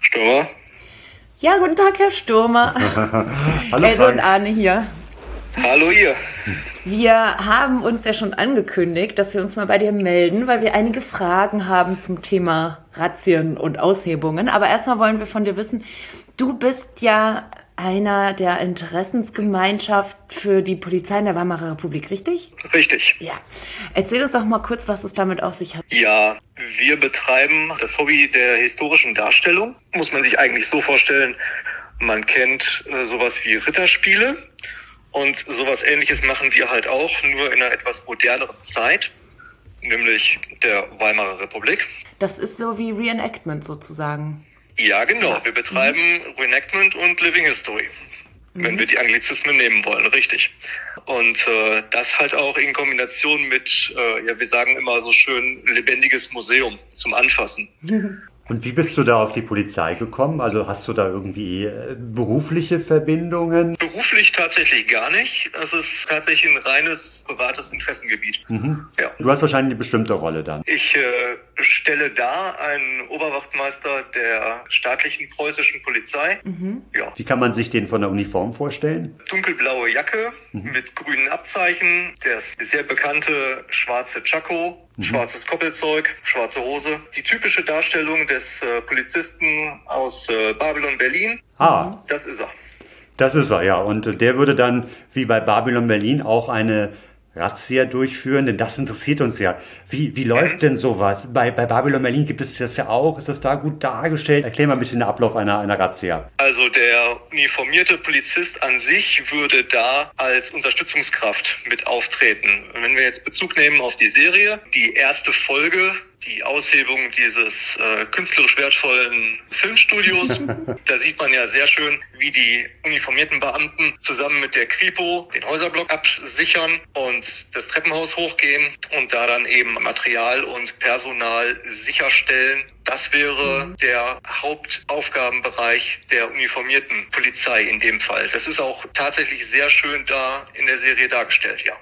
Stürmer? Ja, guten Tag, Herr Stürmer. Hallo Else und Frank. Arne hier. Hallo ihr. Wir haben uns ja schon angekündigt, dass wir uns mal bei dir melden, weil wir einige Fragen haben zum Thema Razzien und Aushebungen. Aber erstmal wollen wir von dir wissen, du bist ja einer der Interessensgemeinschaft für die Polizei in der Weimarer Republik, richtig? Richtig. Ja. Erzähl uns doch mal kurz, was es damit auf sich hat. Ja, wir betreiben das Hobby der historischen Darstellung. Muss man sich eigentlich so vorstellen, man kennt sowas wie Ritterspiele und sowas Ähnliches machen wir halt auch, nur in einer etwas moderneren Zeit, nämlich der Weimarer Republik. Das ist so wie Reenactment sozusagen. Ja, genau. Wir betreiben Reenactment und Living History, wenn wir die Anglizismen nehmen wollen, richtig. Und das halt auch in Kombination mit, wir sagen immer so schön, lebendiges Museum zum Anfassen. Und wie bist du da auf die Polizei gekommen? Also hast du da irgendwie berufliche Verbindungen? Beruflich tatsächlich gar nicht. Es ist tatsächlich ein reines privates Interessengebiet. Ja. Du hast wahrscheinlich eine bestimmte Rolle dann. Ich stelle dar einen Oberwachtmeister der staatlichen preußischen Polizei. Ja. Wie kann man sich den von der Uniform vorstellen? Dunkelblaue Jacke mit grünen Abzeichen, das sehr bekannte schwarze Tschakko, schwarzes Koppelzeug, schwarze Hose. Die typische Darstellung des Polizisten aus Babylon Berlin. Das ist er. Das ist er, ja. Und der würde dann, wie bei Babylon Berlin, auch eine Razzia durchführen, denn das interessiert uns ja. Wie läuft denn sowas? Bei Babylon Berlin gibt es das ja auch. Ist das da gut dargestellt? Erklär mal ein bisschen den Ablauf einer Razzia. Also der uniformierte Polizist an sich würde da als Unterstützungskraft mit auftreten. Und wenn wir jetzt Bezug nehmen auf die Serie, die erste Folge, die Aushebung dieses künstlerisch wertvollen Filmstudios. Da sieht man ja sehr schön, wie die uniformierten Beamten zusammen mit der Kripo den Häuserblock absichern und das Treppenhaus hochgehen und da dann eben Material und Personal sicherstellen. Das wäre der Hauptaufgabenbereich der uniformierten Polizei in dem Fall. Das ist auch tatsächlich sehr schön da in der Serie dargestellt, ja.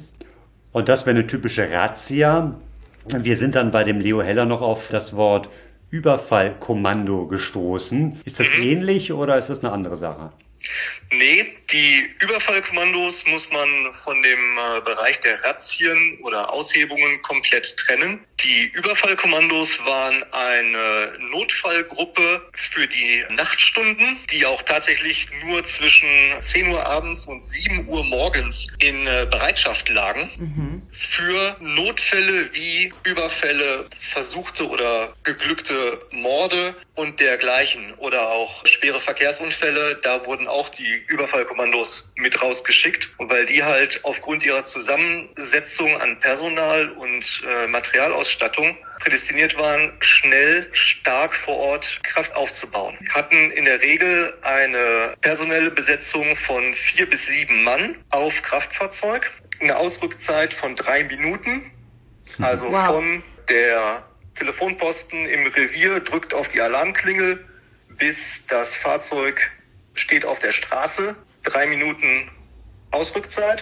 Und das wäre eine typische Razzia. Wir sind dann bei dem Leo Heller noch auf das Wort Überfallkommando gestoßen. Ist das ähnlich oder ist das eine andere Sache? Nee, die Überfallkommandos muss man von dem Bereich der Razzien oder Aushebungen komplett trennen. Die Überfallkommandos waren eine Notfallgruppe für die Nachtstunden, die auch tatsächlich nur zwischen 10 Uhr abends und 7 Uhr morgens in Bereitschaft lagen. Für Notfälle wie Überfälle, versuchte oder geglückte Morde und dergleichen oder auch schwere Verkehrsunfälle, da wurden auch die Überfallkommandos mit rausgeschickt, weil die halt aufgrund ihrer Zusammensetzung an Personal und Materialausstattung prädestiniert waren, schnell, stark vor Ort Kraft aufzubauen. Hatten in der Regel eine personelle Besetzung von 4 bis 7 Mann auf Kraftfahrzeug, eine Ausrückzeit von 3 Minuten, also von der Telefonposten im Revier drückt auf die Alarmklingel, bis das Fahrzeug steht auf der Straße, 3 Minuten Ausrückzeit.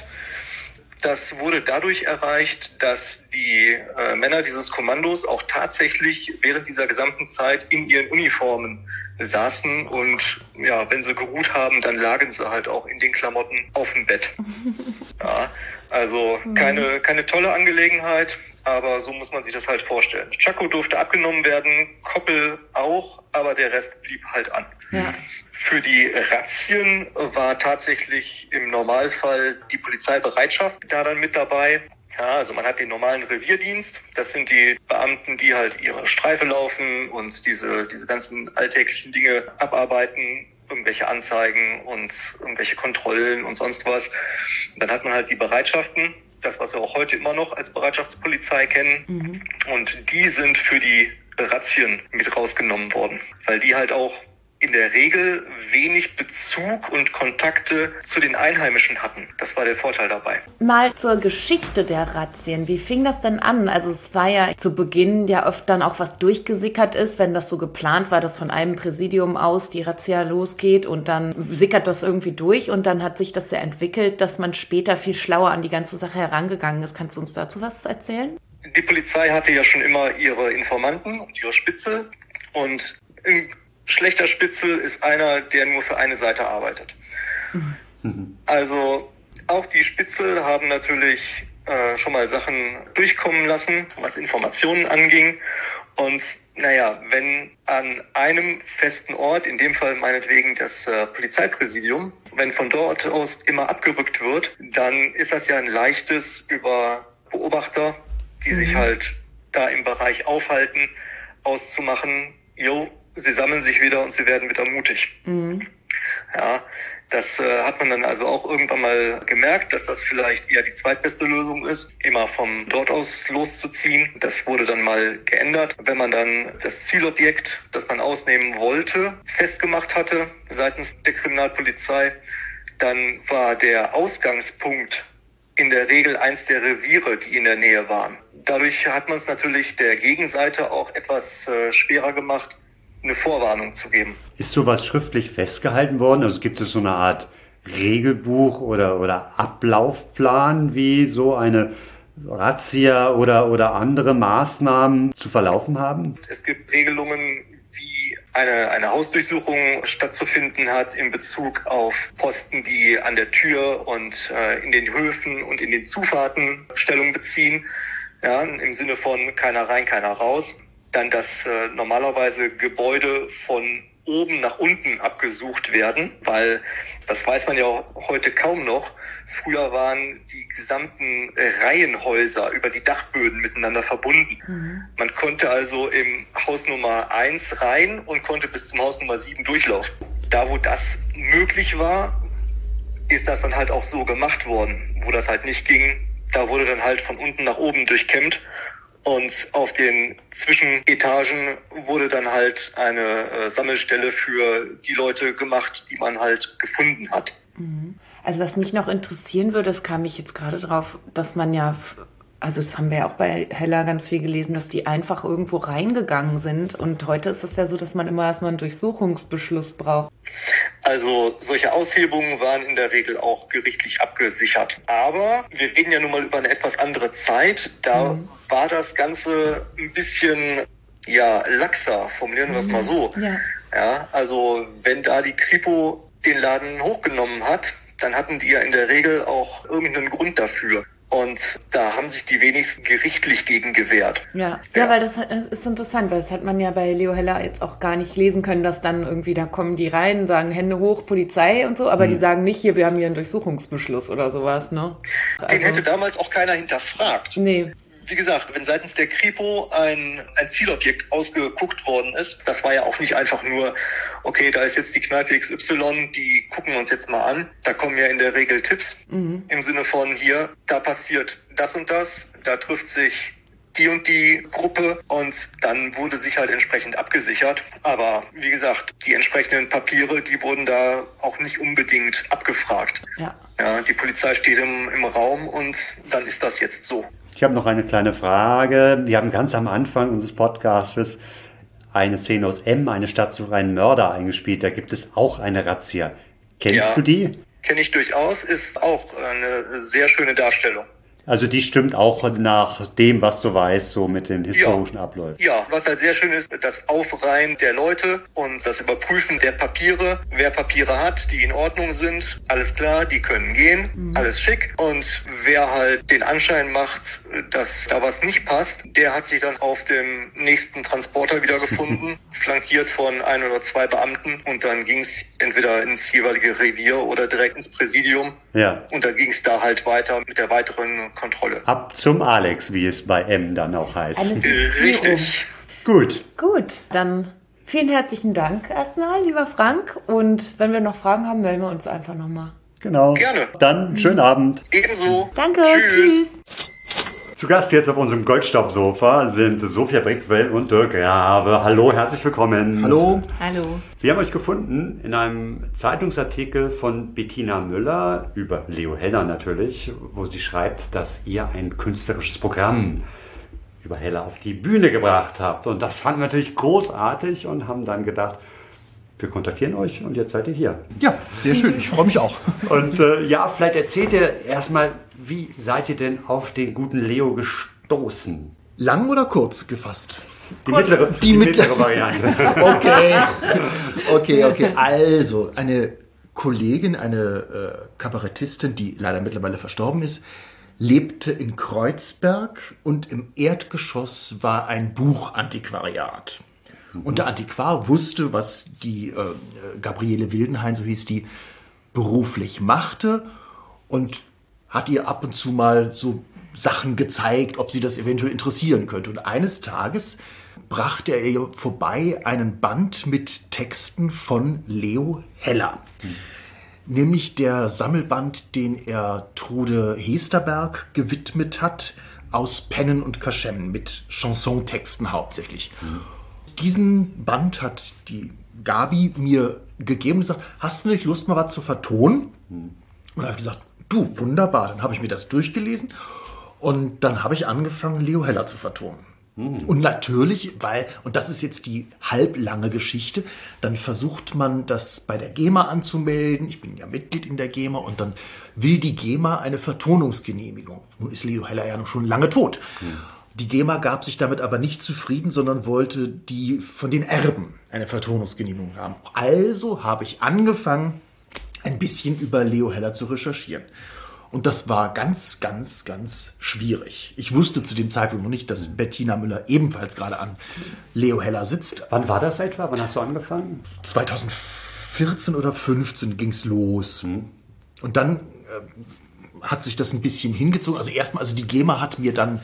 Das wurde dadurch erreicht, dass die Männer dieses Kommandos auch tatsächlich während dieser gesamten Zeit in ihren Uniformen saßen und ja, wenn sie geruht haben, dann lagen sie halt auch in den Klamotten auf dem Bett. Ja, also keine tolle Angelegenheit, aber so muss man sich das halt vorstellen. Tschakko durfte abgenommen werden, Koppel auch, aber der Rest blieb halt an. Ja. Für die Razzien war tatsächlich im Normalfall die Polizeibereitschaft da dann mit dabei. Ja, also man hat den normalen Revierdienst. Das sind die Beamten, die halt ihre Streife laufen und diese ganzen alltäglichen Dinge abarbeiten, irgendwelche Anzeigen und irgendwelche Kontrollen und sonst was. Und dann hat man halt die Bereitschaften, das, was wir auch heute immer noch als Bereitschaftspolizei kennen. Und die sind für die Razzien mit rausgenommen worden, weil die halt auch in der Regel wenig Bezug und Kontakte zu den Einheimischen hatten. Das war der Vorteil dabei. Mal zur Geschichte der Razzien. Wie fing das denn an? Also es war ja zu Beginn ja oft dann auch was durchgesickert ist, wenn das so geplant war, dass von einem Präsidium aus die Razzia losgeht und dann sickert das irgendwie durch und dann hat sich das ja entwickelt, dass man später viel schlauer an die ganze Sache herangegangen ist. Kannst du uns dazu was erzählen? Die Polizei hatte ja schon immer ihre Informanten und ihre Spitze und schlechter Spitzel ist einer, der nur für eine Seite arbeitet. Also auch die Spitzel haben natürlich schon mal Sachen durchkommen lassen, was Informationen anging. Und naja, wenn an einem festen Ort, in dem Fall meinetwegen das Polizeipräsidium, wenn von dort aus immer abgerückt wird, dann ist das ja ein leichtes über Beobachter, die sich halt da im Bereich aufhalten, auszumachen, sie sammeln sich wieder und sie werden wieder mutig. Ja, das hat man dann also auch irgendwann mal gemerkt, dass das vielleicht eher die zweitbeste Lösung ist, immer von dort aus loszuziehen. Das wurde dann mal geändert. Wenn man dann das Zielobjekt, das man ausnehmen wollte, festgemacht hatte seitens der Kriminalpolizei, dann war der Ausgangspunkt in der Regel eins der Reviere, die in der Nähe waren. Dadurch hat man es natürlich der Gegenseite auch etwas schwerer gemacht, eine Vorwarnung zu geben. Ist sowas schriftlich festgehalten worden? Also gibt es so eine Art Regelbuch oder Ablaufplan, wie so eine Razzia oder andere Maßnahmen zu verlaufen haben? Es gibt Regelungen, wie eine Hausdurchsuchung stattzufinden hat in Bezug auf Posten, die an der Tür und in den Höfen und in den Zufahrten Stellung beziehen. Ja, im Sinne von keiner rein, keiner raus. Dann, dass normalerweise Gebäude von oben nach unten abgesucht werden, weil das weiß man ja heute kaum noch. Früher waren die gesamten Reihenhäuser über die Dachböden miteinander verbunden. Man konnte also im Haus Nummer 1 rein und konnte bis zum Haus Nummer 7 durchlaufen. Da, wo das möglich war, ist das dann halt auch so gemacht worden. Wo das halt nicht ging, da wurde dann halt von unten nach oben durchkämmt. Und auf den Zwischenetagen wurde dann halt eine Sammelstelle für die Leute gemacht, die man halt gefunden hat. Also was mich noch interessieren würde, das kam ich jetzt gerade drauf, dass man ja, also das haben wir ja auch bei Heller ganz viel gelesen, dass die einfach irgendwo reingegangen sind. Und heute ist es ja so, dass man immer erstmal einen Durchsuchungsbeschluss braucht. Also solche Aushebungen waren in der Regel auch gerichtlich abgesichert. Aber wir reden ja nun mal über eine etwas andere Zeit. Da war das Ganze ein bisschen laxer, formulieren wir es mal so. Ja, also wenn da die Kripo den Laden hochgenommen hat, dann hatten die ja in der Regel auch irgendeinen Grund dafür. Und da haben sich die wenigsten gerichtlich gegen gewehrt. Ja, weil das ist interessant, weil das hat man ja bei Leo Heller jetzt auch gar nicht lesen können, dass dann irgendwie, da kommen die rein, sagen Hände hoch, Polizei und so, aber die sagen nicht, wir haben hier einen Durchsuchungsbeschluss oder sowas, ne? Den hätte damals auch keiner hinterfragt. Nee. Wie gesagt, wenn seitens der Kripo ein Zielobjekt ausgeguckt worden ist, das war ja auch nicht einfach nur, okay, da ist jetzt die Kneipe XY, die gucken wir uns jetzt mal an. Da kommen ja in der Regel Tipps im Sinne von hier, da passiert das und das, da trifft sich die und die Gruppe und dann wurde sich halt entsprechend abgesichert. Aber wie gesagt, die entsprechenden Papiere, die wurden da auch nicht unbedingt abgefragt. Ja, die Polizei steht im Raum und dann ist das jetzt so. Ich habe noch eine kleine Frage. Wir haben ganz am Anfang unseres Podcastes eine Szene aus M, eine Stadt sucht einen Mörder, eingespielt. Da gibt es auch eine Razzia. Kennst du die? Kenne ich durchaus, ist auch eine sehr schöne Darstellung. Also die stimmt auch nach dem, was du weißt, so mit den historischen Abläufen. Ja, was halt sehr schön ist, das Aufreihen der Leute und das Überprüfen der Papiere. Wer Papiere hat, die in Ordnung sind, alles klar, die können gehen, alles schick. Und wer halt den Anschein macht, dass da was nicht passt, der hat sich dann auf dem nächsten Transporter wiedergefunden, flankiert von 1 oder 2 Beamten. Und dann ging es entweder ins jeweilige Revier oder direkt ins Präsidium. Ja. Und dann ging es da halt weiter mit der weiteren Kontrolle. Ab zum Alex, wie es bei M dann auch heißt. Richtig. Gut, dann vielen herzlichen Dank erstmal, lieber Frank. Und wenn wir noch Fragen haben, melden wir uns einfach nochmal. Genau. Gerne. Dann schönen Abend. Ebenso. Danke, tschüss. Zu Gast jetzt auf unserem Goldstaubsofa sind Sophia Brickwell und Dirk Grave. Hallo, herzlich willkommen. Hallo. Hallo. Wir haben euch gefunden in einem Zeitungsartikel von Bettina Müller über Leo Heller natürlich, wo sie schreibt, dass ihr ein künstlerisches Programm über Heller auf die Bühne gebracht habt. Und das fanden wir natürlich großartig und haben dann gedacht, wir kontaktieren euch und jetzt seid ihr hier. Ja, sehr schön. Ich freue mich auch. Und vielleicht erzählt ihr erstmal, wie seid ihr denn auf den guten Leo gestoßen? Lang oder kurz gefasst? Die mittlere Variante. Okay. Also, eine Kollegin, eine Kabarettistin, die leider mittlerweile verstorben ist, lebte in Kreuzberg und im Erdgeschoss war ein Buchantiquariat. Und der Antiquar wusste, was die Gabriele Wildenhain, so hieß die, beruflich machte und hat ihr ab und zu mal so Sachen gezeigt, ob sie das eventuell interessieren könnte. Und eines Tages brachte er ihr vorbei einen Band mit Texten von Leo Heller. Nämlich der Sammelband, den er Trude Hesterberg gewidmet hat, aus Pennen und Kaschem, mit Chansontexten hauptsächlich. Diesen Band hat die Gabi mir gegeben und gesagt, hast du nicht Lust, mal was zu vertonen? Und da habe ich gesagt, du, wunderbar. Dann habe ich mir das durchgelesen und dann habe ich angefangen, Leo Heller zu vertonen. Und natürlich, und das ist jetzt die halblange Geschichte, dann versucht man das bei der GEMA anzumelden. Ich bin ja Mitglied in der GEMA und dann will die GEMA eine Vertonungsgenehmigung. Nun ist Leo Heller ja noch schon lange tot. Die GEMA gab sich damit aber nicht zufrieden, sondern wollte die von den Erben eine Vertonungsgenehmigung haben. Also habe ich angefangen, ein bisschen über Leo Heller zu recherchieren. Und das war ganz, ganz, ganz schwierig. Ich wusste zu dem Zeitpunkt noch nicht, dass Bettina Müller ebenfalls gerade an Leo Heller sitzt. Wann war das etwa? Wann hast du angefangen? 2014 oder 2015 ging es los. Und dann hat sich das ein bisschen hingezogen. Also erstmal, die GEMA hat mir dann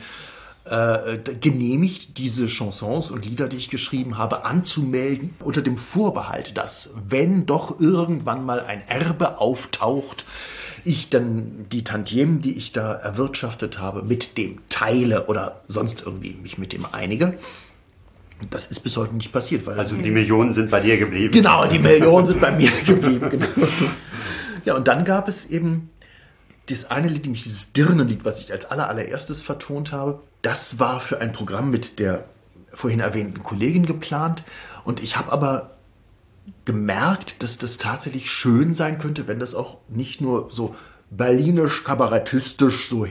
genehmigt, diese Chansons und Lieder, die ich geschrieben habe, anzumelden, unter dem Vorbehalt, dass, wenn doch irgendwann mal ein Erbe auftaucht, ich dann die Tantiemen, die ich da erwirtschaftet habe, mit dem teile oder sonst irgendwie mich mit dem einige. Das ist bis heute nicht passiert. Weil also die Millionen sind bei dir geblieben. Genau, die Millionen sind bei mir geblieben. Genau. Ja, und dann gab es eben das eine Lied, nämlich dieses Dirnenlied, was ich als allererstes vertont habe. Das war für ein Programm mit der vorhin erwähnten Kollegin geplant. Und ich habe aber gemerkt, dass das tatsächlich schön sein könnte, wenn das auch nicht nur so berlinisch, kabarettistisch so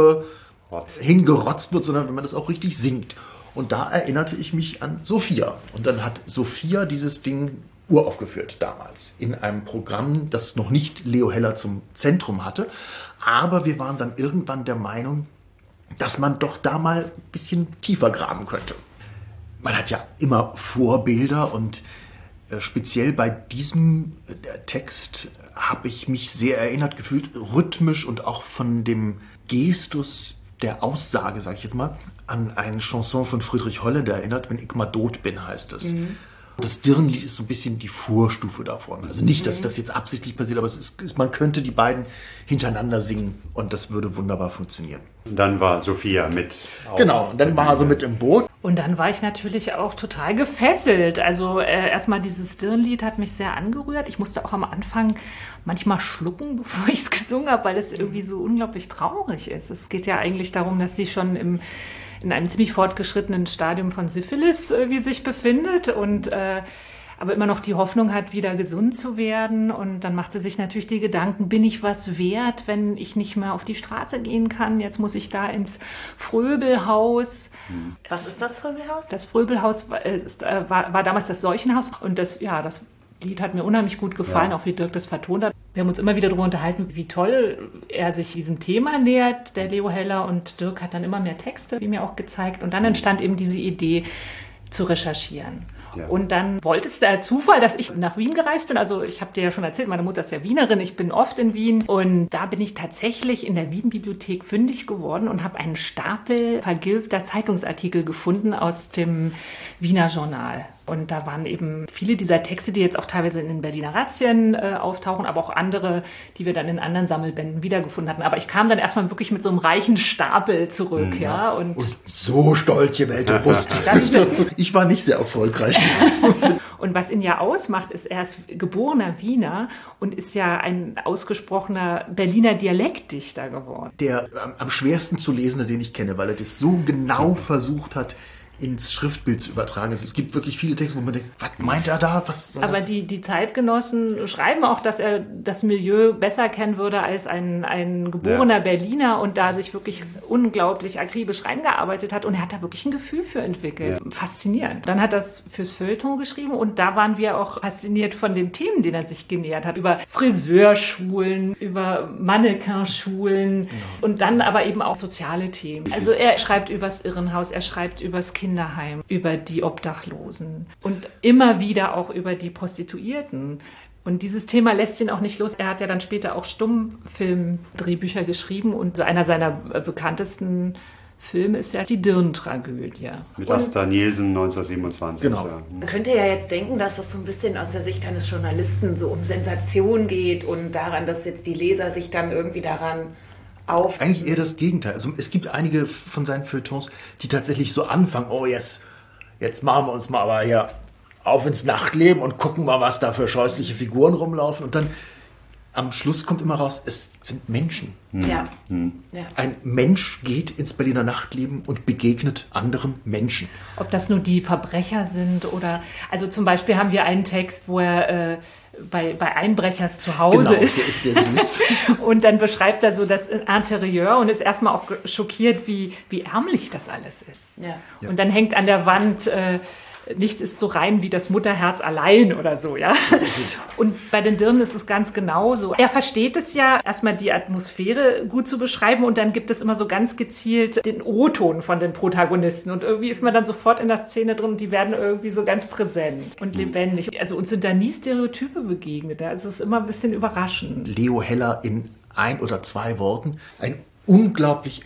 hingerotzt wird, sondern wenn man das auch richtig singt. Und da erinnerte ich mich an Sophia. Und dann hat Sophia dieses Ding uraufgeführt damals in einem Programm, das noch nicht Leo Heller zum Zentrum hatte. Aber wir waren dann irgendwann der Meinung, dass man doch da mal ein bisschen tiefer graben könnte. Man hat ja immer Vorbilder und speziell bei diesem Text habe ich mich sehr erinnert gefühlt, rhythmisch und auch von dem Gestus der Aussage, sage ich jetzt mal, an eine Chanson von Friedrich Holländer erinnert, wenn ich mal tot bin, heißt es. Das Dirnenlied ist so ein bisschen die Vorstufe davon. Also nicht, dass das jetzt absichtlich passiert, aber man könnte die beiden hintereinander singen und das würde wunderbar funktionieren. Und dann war Sophia mit. Genau, und dann war sie mit im Boot. Und dann war ich natürlich auch total gefesselt. Also erstmal dieses Dirnenlied hat mich sehr angerührt. Ich musste auch am Anfang manchmal schlucken, bevor ich es gesungen habe, weil es irgendwie so unglaublich traurig ist. Es geht ja eigentlich darum, dass sie schon in einem ziemlich fortgeschrittenen Stadium von Syphilis wie sich befindet und aber immer noch die Hoffnung hat, wieder gesund zu werden. Und dann macht sie sich natürlich die Gedanken, bin ich was wert, wenn ich nicht mehr auf die Straße gehen kann? Jetzt muss ich da ins Fröbelhaus. Was ist das Fröbelhaus? Das Fröbelhaus war damals das Seuchenhaus. Und das Lied hat mir unheimlich gut gefallen, auch wie Dirk das vertont hat. Wir haben uns immer wieder darüber unterhalten, wie toll er sich diesem Thema nähert, der Leo Heller. Und Dirk hat dann immer mehr Texte, wie mir auch gezeigt. Und dann entstand eben diese Idee, zu recherchieren. Ja. Und dann wollte es der Zufall, dass ich nach Wien gereist bin. Also ich habe dir ja schon erzählt, meine Mutter ist ja Wienerin, ich bin oft in Wien. Und da bin ich tatsächlich in der Wien-Bibliothek fündig geworden und habe einen Stapel vergilbter Zeitungsartikel gefunden aus dem Wiener Journal. Und da waren eben viele dieser Texte, die jetzt auch teilweise in den Berliner Razzien auftauchen, aber auch andere, die wir dann in anderen Sammelbänden wiedergefunden hatten. Aber ich kam dann erstmal wirklich mit so einem reichen Stapel zurück. Ja. Und so stolz gewählte Brust. Das stimmt. Ich war nicht sehr erfolgreich. Und was ihn ja ausmacht, ist, er ist geborener Wiener und ist ja ein ausgesprochener Berliner Dialektdichter geworden. Der am schwersten zu lesende, den ich kenne, weil er das so genau versucht hat, ins Schriftbild zu übertragen. Also es gibt wirklich viele Texte, wo man denkt, was meint er da? Was soll Aber das? die Zeitgenossen schreiben auch, dass er das Milieu besser kennen würde als ein geborener Berliner und da sich wirklich unglaublich akribisch reingearbeitet hat. Und er hat da wirklich ein Gefühl für entwickelt. Ja. Faszinierend. Dann hat er es fürs Feuilleton geschrieben und da waren wir auch fasziniert von den Themen, denen er sich genähert hat. Über Friseurschulen, über Mannequinschulen und dann aber eben auch soziale Themen. Also er schreibt übers Irrenhaus, er schreibt übers Kinderheim, über die Obdachlosen und immer wieder auch über die Prostituierten. Und dieses Thema lässt ihn auch nicht los. Er hat ja dann später auch Stummfilm-Drehbücher geschrieben und so einer seiner bekanntesten Filme ist ja die Dirn-Tragödie. Mit Asta Nielsen 1927. Genau. Ja. Man könnte ja jetzt denken, dass das so ein bisschen aus der Sicht eines Journalisten so um Sensation geht und daran, dass jetzt die Leser sich dann irgendwie daran auf... Eigentlich eher das Gegenteil. Also es gibt einige von seinen Feuilletons, die tatsächlich so anfangen, oh jetzt machen wir uns mal aber hier auf ins Nachtleben und gucken mal, was da für scheußliche Figuren rumlaufen. Und dann am Schluss kommt immer raus, es sind Menschen. Ja. Ja. Ein Mensch geht ins Berliner Nachtleben und begegnet anderen Menschen. Ob das nur die Verbrecher sind oder... Also zum Beispiel haben wir einen Text, wo er... bei Einbrechers zu Hause ist. Der ist sehr süß. Und dann beschreibt er so das Interieur und ist erstmal auch schockiert, wie ärmlich das alles ist. Ja. Und dann hängt an der Wand, nichts ist so rein wie das Mutterherz allein oder so, ja. Und bei den Dirnen ist es ganz genauso. Er versteht es ja, erstmal die Atmosphäre gut zu beschreiben und dann gibt es immer so ganz gezielt den O-Ton von den Protagonisten und irgendwie ist man dann sofort in der Szene drin und die werden irgendwie so ganz präsent und lebendig. Also uns sind da nie Stereotype begegnet. Also es ist immer ein bisschen überraschend. Leo Heller in 1 oder 2 Worten. Ein unglaublich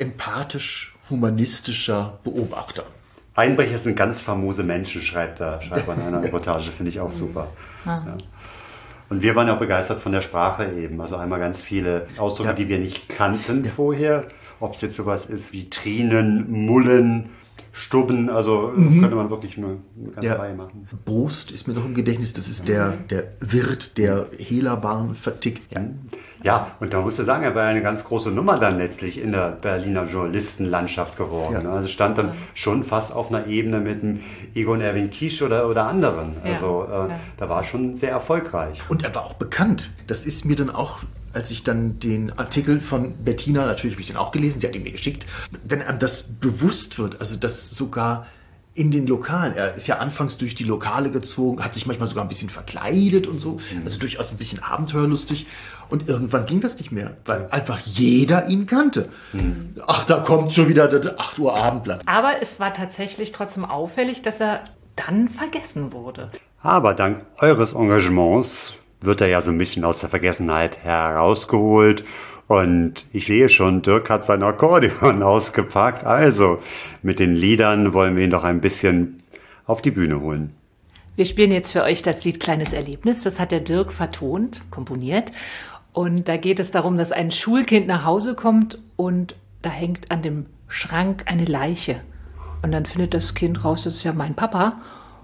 empathisch-humanistischer Beobachter. Einbrecher sind ganz famose Menschen, schreibt er in einer Reportage, finde ich auch super. Ja. Und wir waren auch begeistert von der Sprache eben. Also einmal ganz viele Ausdrücke, die wir nicht kannten vorher. Ob es jetzt sowas ist wie Trinen, Mullen, Stubben, also könnte man wirklich nur eine ganze Reihe machen. Brust ist mir noch im Gedächtnis, das ist der Wirt, der Hehlerwaren vertickt. Ja, und da musst du sagen, er war eine ganz große Nummer dann letztlich in der Berliner Journalistenlandschaft geworden. Ja. Also stand dann schon fast auf einer Ebene mit dem Egon Erwin Kisch oder anderen. Also da war schon sehr erfolgreich. Und er war auch bekannt. Das ist mir dann auch, als ich dann den Artikel von Bettina, natürlich habe ich den auch gelesen, sie hat ihn mir geschickt, wenn einem das bewusst wird, also dass sogar in den Lokalen, er ist ja anfangs durch die Lokale gezogen, hat sich manchmal sogar ein bisschen verkleidet und so, also durchaus ein bisschen abenteuerlustig und irgendwann ging das nicht mehr, weil einfach jeder ihn kannte. Ach, da kommt schon wieder das 8 Uhr Abendblatt. Aber es war tatsächlich trotzdem auffällig, dass er dann vergessen wurde. Aber dank eures Engagements wird er ja so ein bisschen aus der Vergessenheit herausgeholt. Und ich sehe schon, Dirk hat sein Akkordeon ausgepackt. Also mit den Liedern wollen wir ihn doch ein bisschen auf die Bühne holen. Wir spielen jetzt für euch das Lied Kleines Erlebnis. Das hat der Dirk vertont, komponiert. Und da geht es darum, dass ein Schulkind nach Hause kommt und da hängt an dem Schrank eine Leiche. Und dann findet das Kind raus, das ist ja mein Papa.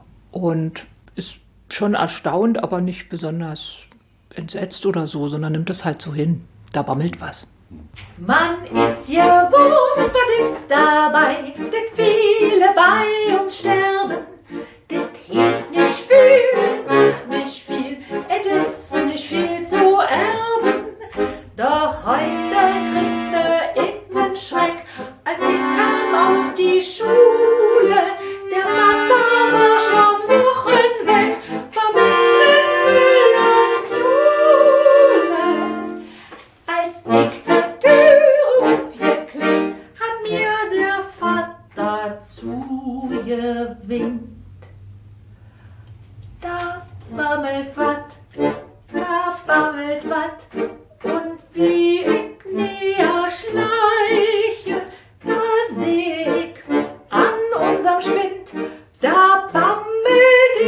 Und ist schon erstaunt, aber nicht besonders entsetzt oder so, sondern nimmt es halt so hin. Da bammelt was. Man ist gewohnt, was ist dabei? Denn viele bei uns sterben. Das heißt nicht viel, sagt nicht viel, es ist nicht viel zu erben. Doch heute kriegte ich nen Schreck, als ich kam aus die Schule. Der Vater war schon Wochen weg, vermisst mit Müllers Jule. Als ich die Tür aufgeklinkt, hat mir der Vater zugewinkt. Da bammelt wat, und wie ich näher schleiche, da seh ich an unserem Spind, da bammelt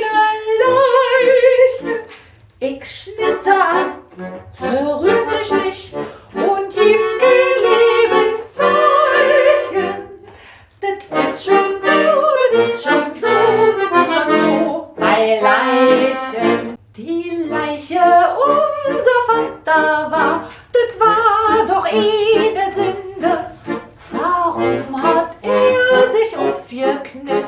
eine Leiche. Ich schnitze ab, verrührt sich nicht und ihm kein Lebenszeichen. Das ist schon so, das ist schon so, das ist schon so bei Leichen. Die Leiche unser Vater war, das war doch eine Sünde. Warum hat er sich aufgeknipst?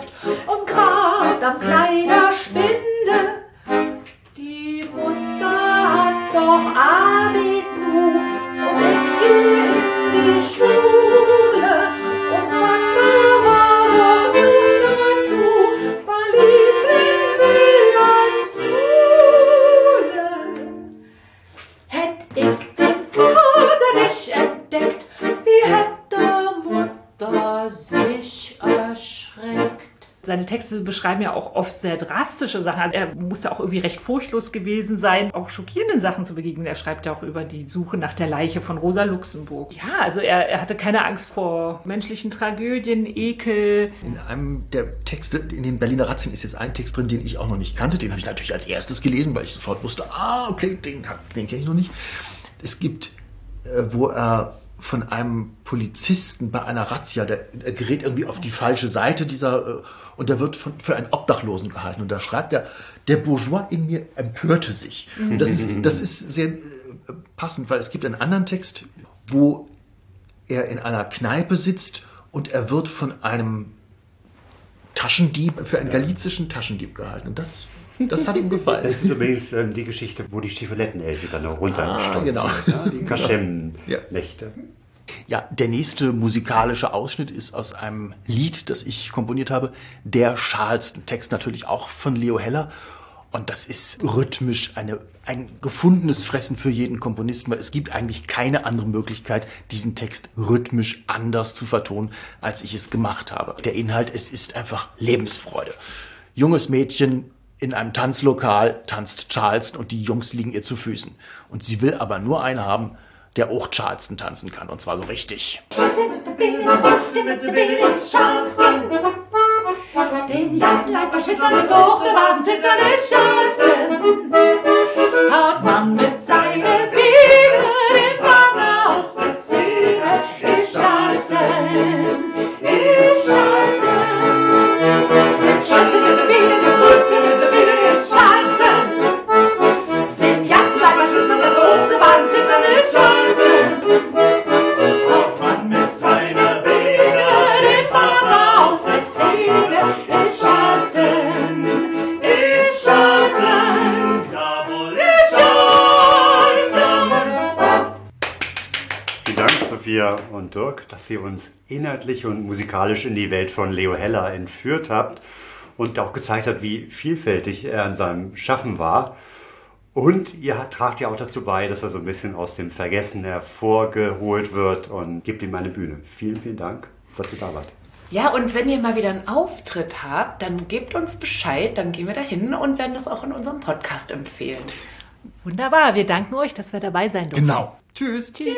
Seine Texte beschreiben ja auch oft sehr drastische Sachen. Also er muss ja auch irgendwie recht furchtlos gewesen sein, auch schockierenden Sachen zu begegnen. Er schreibt ja auch über die Suche nach der Leiche von Rosa Luxemburg. Ja, also er hatte keine Angst vor menschlichen Tragödien, Ekel. In einem der Texte in den Berliner Razzien ist jetzt ein Text drin, den ich auch noch nicht kannte. Den habe ich natürlich als erstes gelesen, weil ich sofort wusste, okay, den kenne ich noch nicht. Es gibt, wo er von einem Polizisten bei einer Razzia, er gerät irgendwie auf die falsche Seite und der wird für einen Obdachlosen gehalten. Und da schreibt er, der Bourgeois in mir empörte sich. Und das ist sehr passend, weil es gibt einen anderen Text, wo er in einer Kneipe sitzt und er wird von einem Taschendieb, für einen galizischen Taschendieb gehalten. Und das hat ihm gefallen. Das ist übrigens die Geschichte, wo die Stiefeletten-Else dann noch runterstürzt. Genau. Ja, die Kaschem-Nächte. Ja, der nächste musikalische Ausschnitt ist aus einem Lied, das ich komponiert habe, Der Charleston. Text natürlich auch von Leo Heller. Und das ist rhythmisch ein gefundenes Fressen für jeden Komponisten, weil es gibt eigentlich keine andere Möglichkeit, diesen Text rhythmisch anders zu vertonen, als ich es gemacht habe. Der Inhalt, es ist einfach Lebensfreude. Junges Mädchen in einem Tanzlokal tanzt Charleston und die Jungs liegen ihr zu Füßen. Und sie will aber nur einen haben, der auch Charleston tanzen kann, und zwar so richtig. Den ganzen Leib bei Schüttern und durch den Waden zittern ist Charleston. Haut man mit seiner Biene den Wagen aus der Zähne, ist Charleston, ist Charleston. Den Schüttel mit der Biene, den Rücken mit der Biene, ist Charleston. Den ganzen Leib bei Schüttern und durch den Waden zittern ist Charleston. Haut man mit seiner Biene den Wagen aus der Zähne, ist Charleston, ist Charleston, jawohl, ist Charleston. Vielen Dank, Sophia und Dirk, dass ihr uns inhaltlich und musikalisch in die Welt von Leo Heller entführt habt und auch gezeigt habt, wie vielfältig er in seinem Schaffen war. Und ihr tragt ja auch dazu bei, dass er so ein bisschen aus dem Vergessen hervorgeholt wird, und gebt ihm eine Bühne. Vielen, vielen Dank, dass ihr da wart. Ja, und wenn ihr mal wieder einen Auftritt habt, dann gebt uns Bescheid, dann gehen wir da hin und werden das auch in unserem Podcast empfehlen. Wunderbar, wir danken euch, dass wir dabei sein durften. Genau. Tschüss. Tschüss.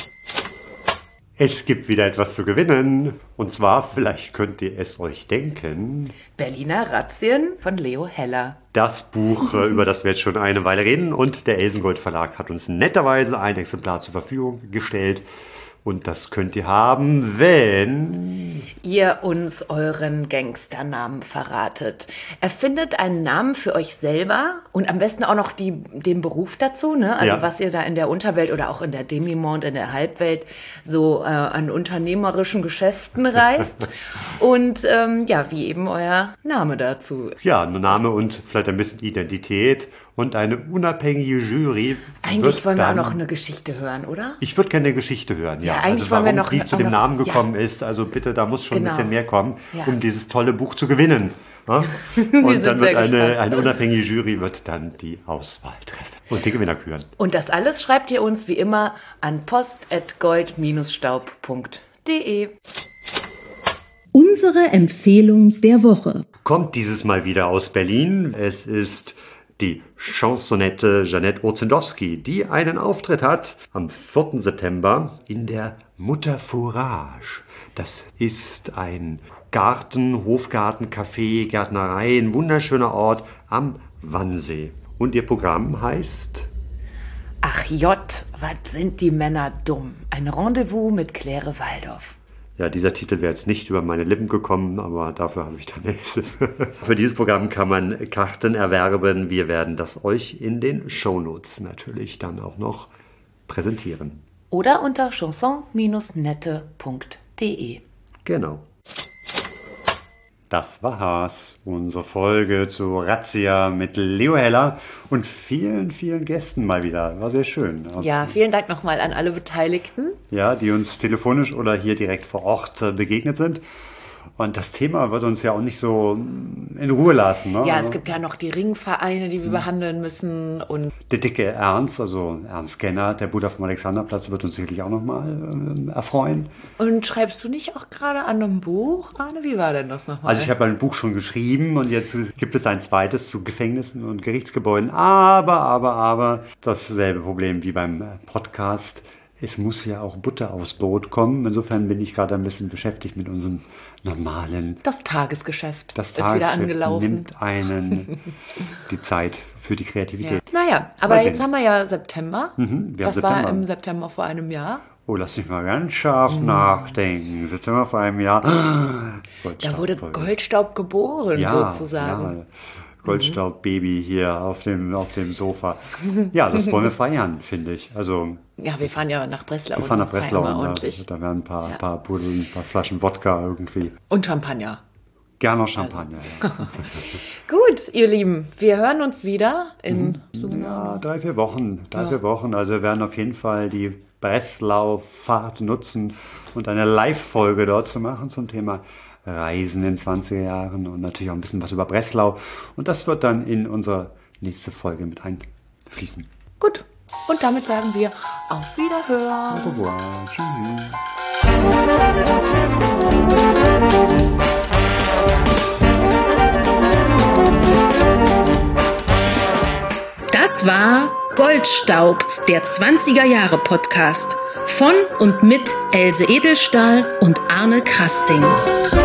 Es gibt wieder etwas zu gewinnen. Und zwar, vielleicht könnt ihr es euch denken, Berliner Razzien von Leo Heller. das Buch, über das wir jetzt schon eine Weile reden. Und der Elsengold Verlag hat uns netterweise ein Exemplar zur Verfügung gestellt. Und das könnt ihr haben, wenn ihr uns euren Gangsternamen verratet. Erfindet einen Namen für euch selber und am besten auch noch den Beruf dazu, ne? Also ja, was ihr da in der Unterwelt oder auch in der Demimonde, in der Halbwelt so an unternehmerischen Geschäften reißt. Und wie eben euer Name dazu. Ja, ein Name und vielleicht ein bisschen Identität. Und eine unabhängige Jury. Eigentlich wollen wir auch noch eine Geschichte hören, oder? Ich würde gerne eine Geschichte hören, ja. Eigentlich also wollen wir warum, noch, wie es zu dem Namen gekommen ist. Also bitte, da muss schon ein bisschen mehr kommen, um dieses tolle Buch zu gewinnen. Ja? Und dann wird eine unabhängige Jury wird dann die Auswahl treffen und die Gewinner küren. Und das alles schreibt ihr uns wie immer an post@gold-staub.de. Unsere Empfehlung der Woche Kommt dieses Mal wieder aus Berlin. Es ist die Chansonette Jeanette Orzendowski, die einen Auftritt hat am 4. September in der Mutter Fourage. Das ist ein Garten, Hofgarten, Café, Gärtnerei, ein wunderschöner Ort am Wannsee. Und ihr Programm heißt Ach J, was sind die Männer dumm? Ein Rendezvous mit Claire Waldorf. Ja, dieser Titel wäre jetzt nicht über meine Lippen gekommen, aber dafür habe ich dann nächste. Für dieses Programm kann man Karten erwerben. Wir werden das euch in den Shownotes natürlich dann auch noch präsentieren. Oder unter chanson-nette.de. Genau. Das war's, unsere Folge zu Razzia mit Leo Heller und vielen, vielen Gästen mal wieder. War sehr schön. Ja, vielen Dank nochmal an alle Beteiligten. Ja, die uns telefonisch oder hier direkt vor Ort begegnet sind. Und das Thema wird uns ja auch nicht so in Ruhe lassen. Ne? Ja, es gibt ja noch die Ringvereine, die wir behandeln müssen. Und der dicke Ernst, also Ernst Gennert, der Buddha vom Alexanderplatz, wird uns sicherlich auch nochmal erfreuen. Und schreibst du nicht auch gerade an einem Buch, Arne? Wie war denn das nochmal? Also ich habe ein Buch schon geschrieben und jetzt gibt es ein zweites zu Gefängnissen und Gerichtsgebäuden. Aber dasselbe Problem wie beim Podcast. Es muss ja auch Butter aufs Brot kommen. Insofern bin ich gerade ein bisschen beschäftigt mit unserem normalen... Das Tagesgeschäft ist wieder angelaufen. Nimmt einen die Zeit für die Kreativität. Ja. Naja, aber jetzt haben wir ja September. Was war im September vor einem Jahr? Oh, lass mich mal ganz scharf nachdenken. September vor einem Jahr. Da wurde Goldstaub geboren, sozusagen. Ja. Goldstaub-Baby hier auf dem Sofa. Ja, das wollen wir feiern, finde ich. Also, ja, wir fahren ja nach Breslau. Wir fahren nach Breslau und ordentlich. Da werden ein paar Buddeln, ein paar Flaschen Wodka irgendwie. Und Champagner. Gerne noch Champagner, ja. Gut, ihr Lieben, wir hören uns wieder in 3-4 Wochen. 3-4 Wochen. Also wir werden auf jeden Fall die Breslau-Fahrt nutzen und eine Live-Folge dort zu machen zum Thema Reisen in 20er Jahren und natürlich auch ein bisschen was über Breslau. Und das wird dann in unsere nächste Folge mit einfließen. Gut. Und damit sagen wir auf Wiederhören. Au revoir. Tschüss. Das war Goldstaub, der 20er Jahre Podcast. Von und mit Else Edelstahl und Arne Krasting.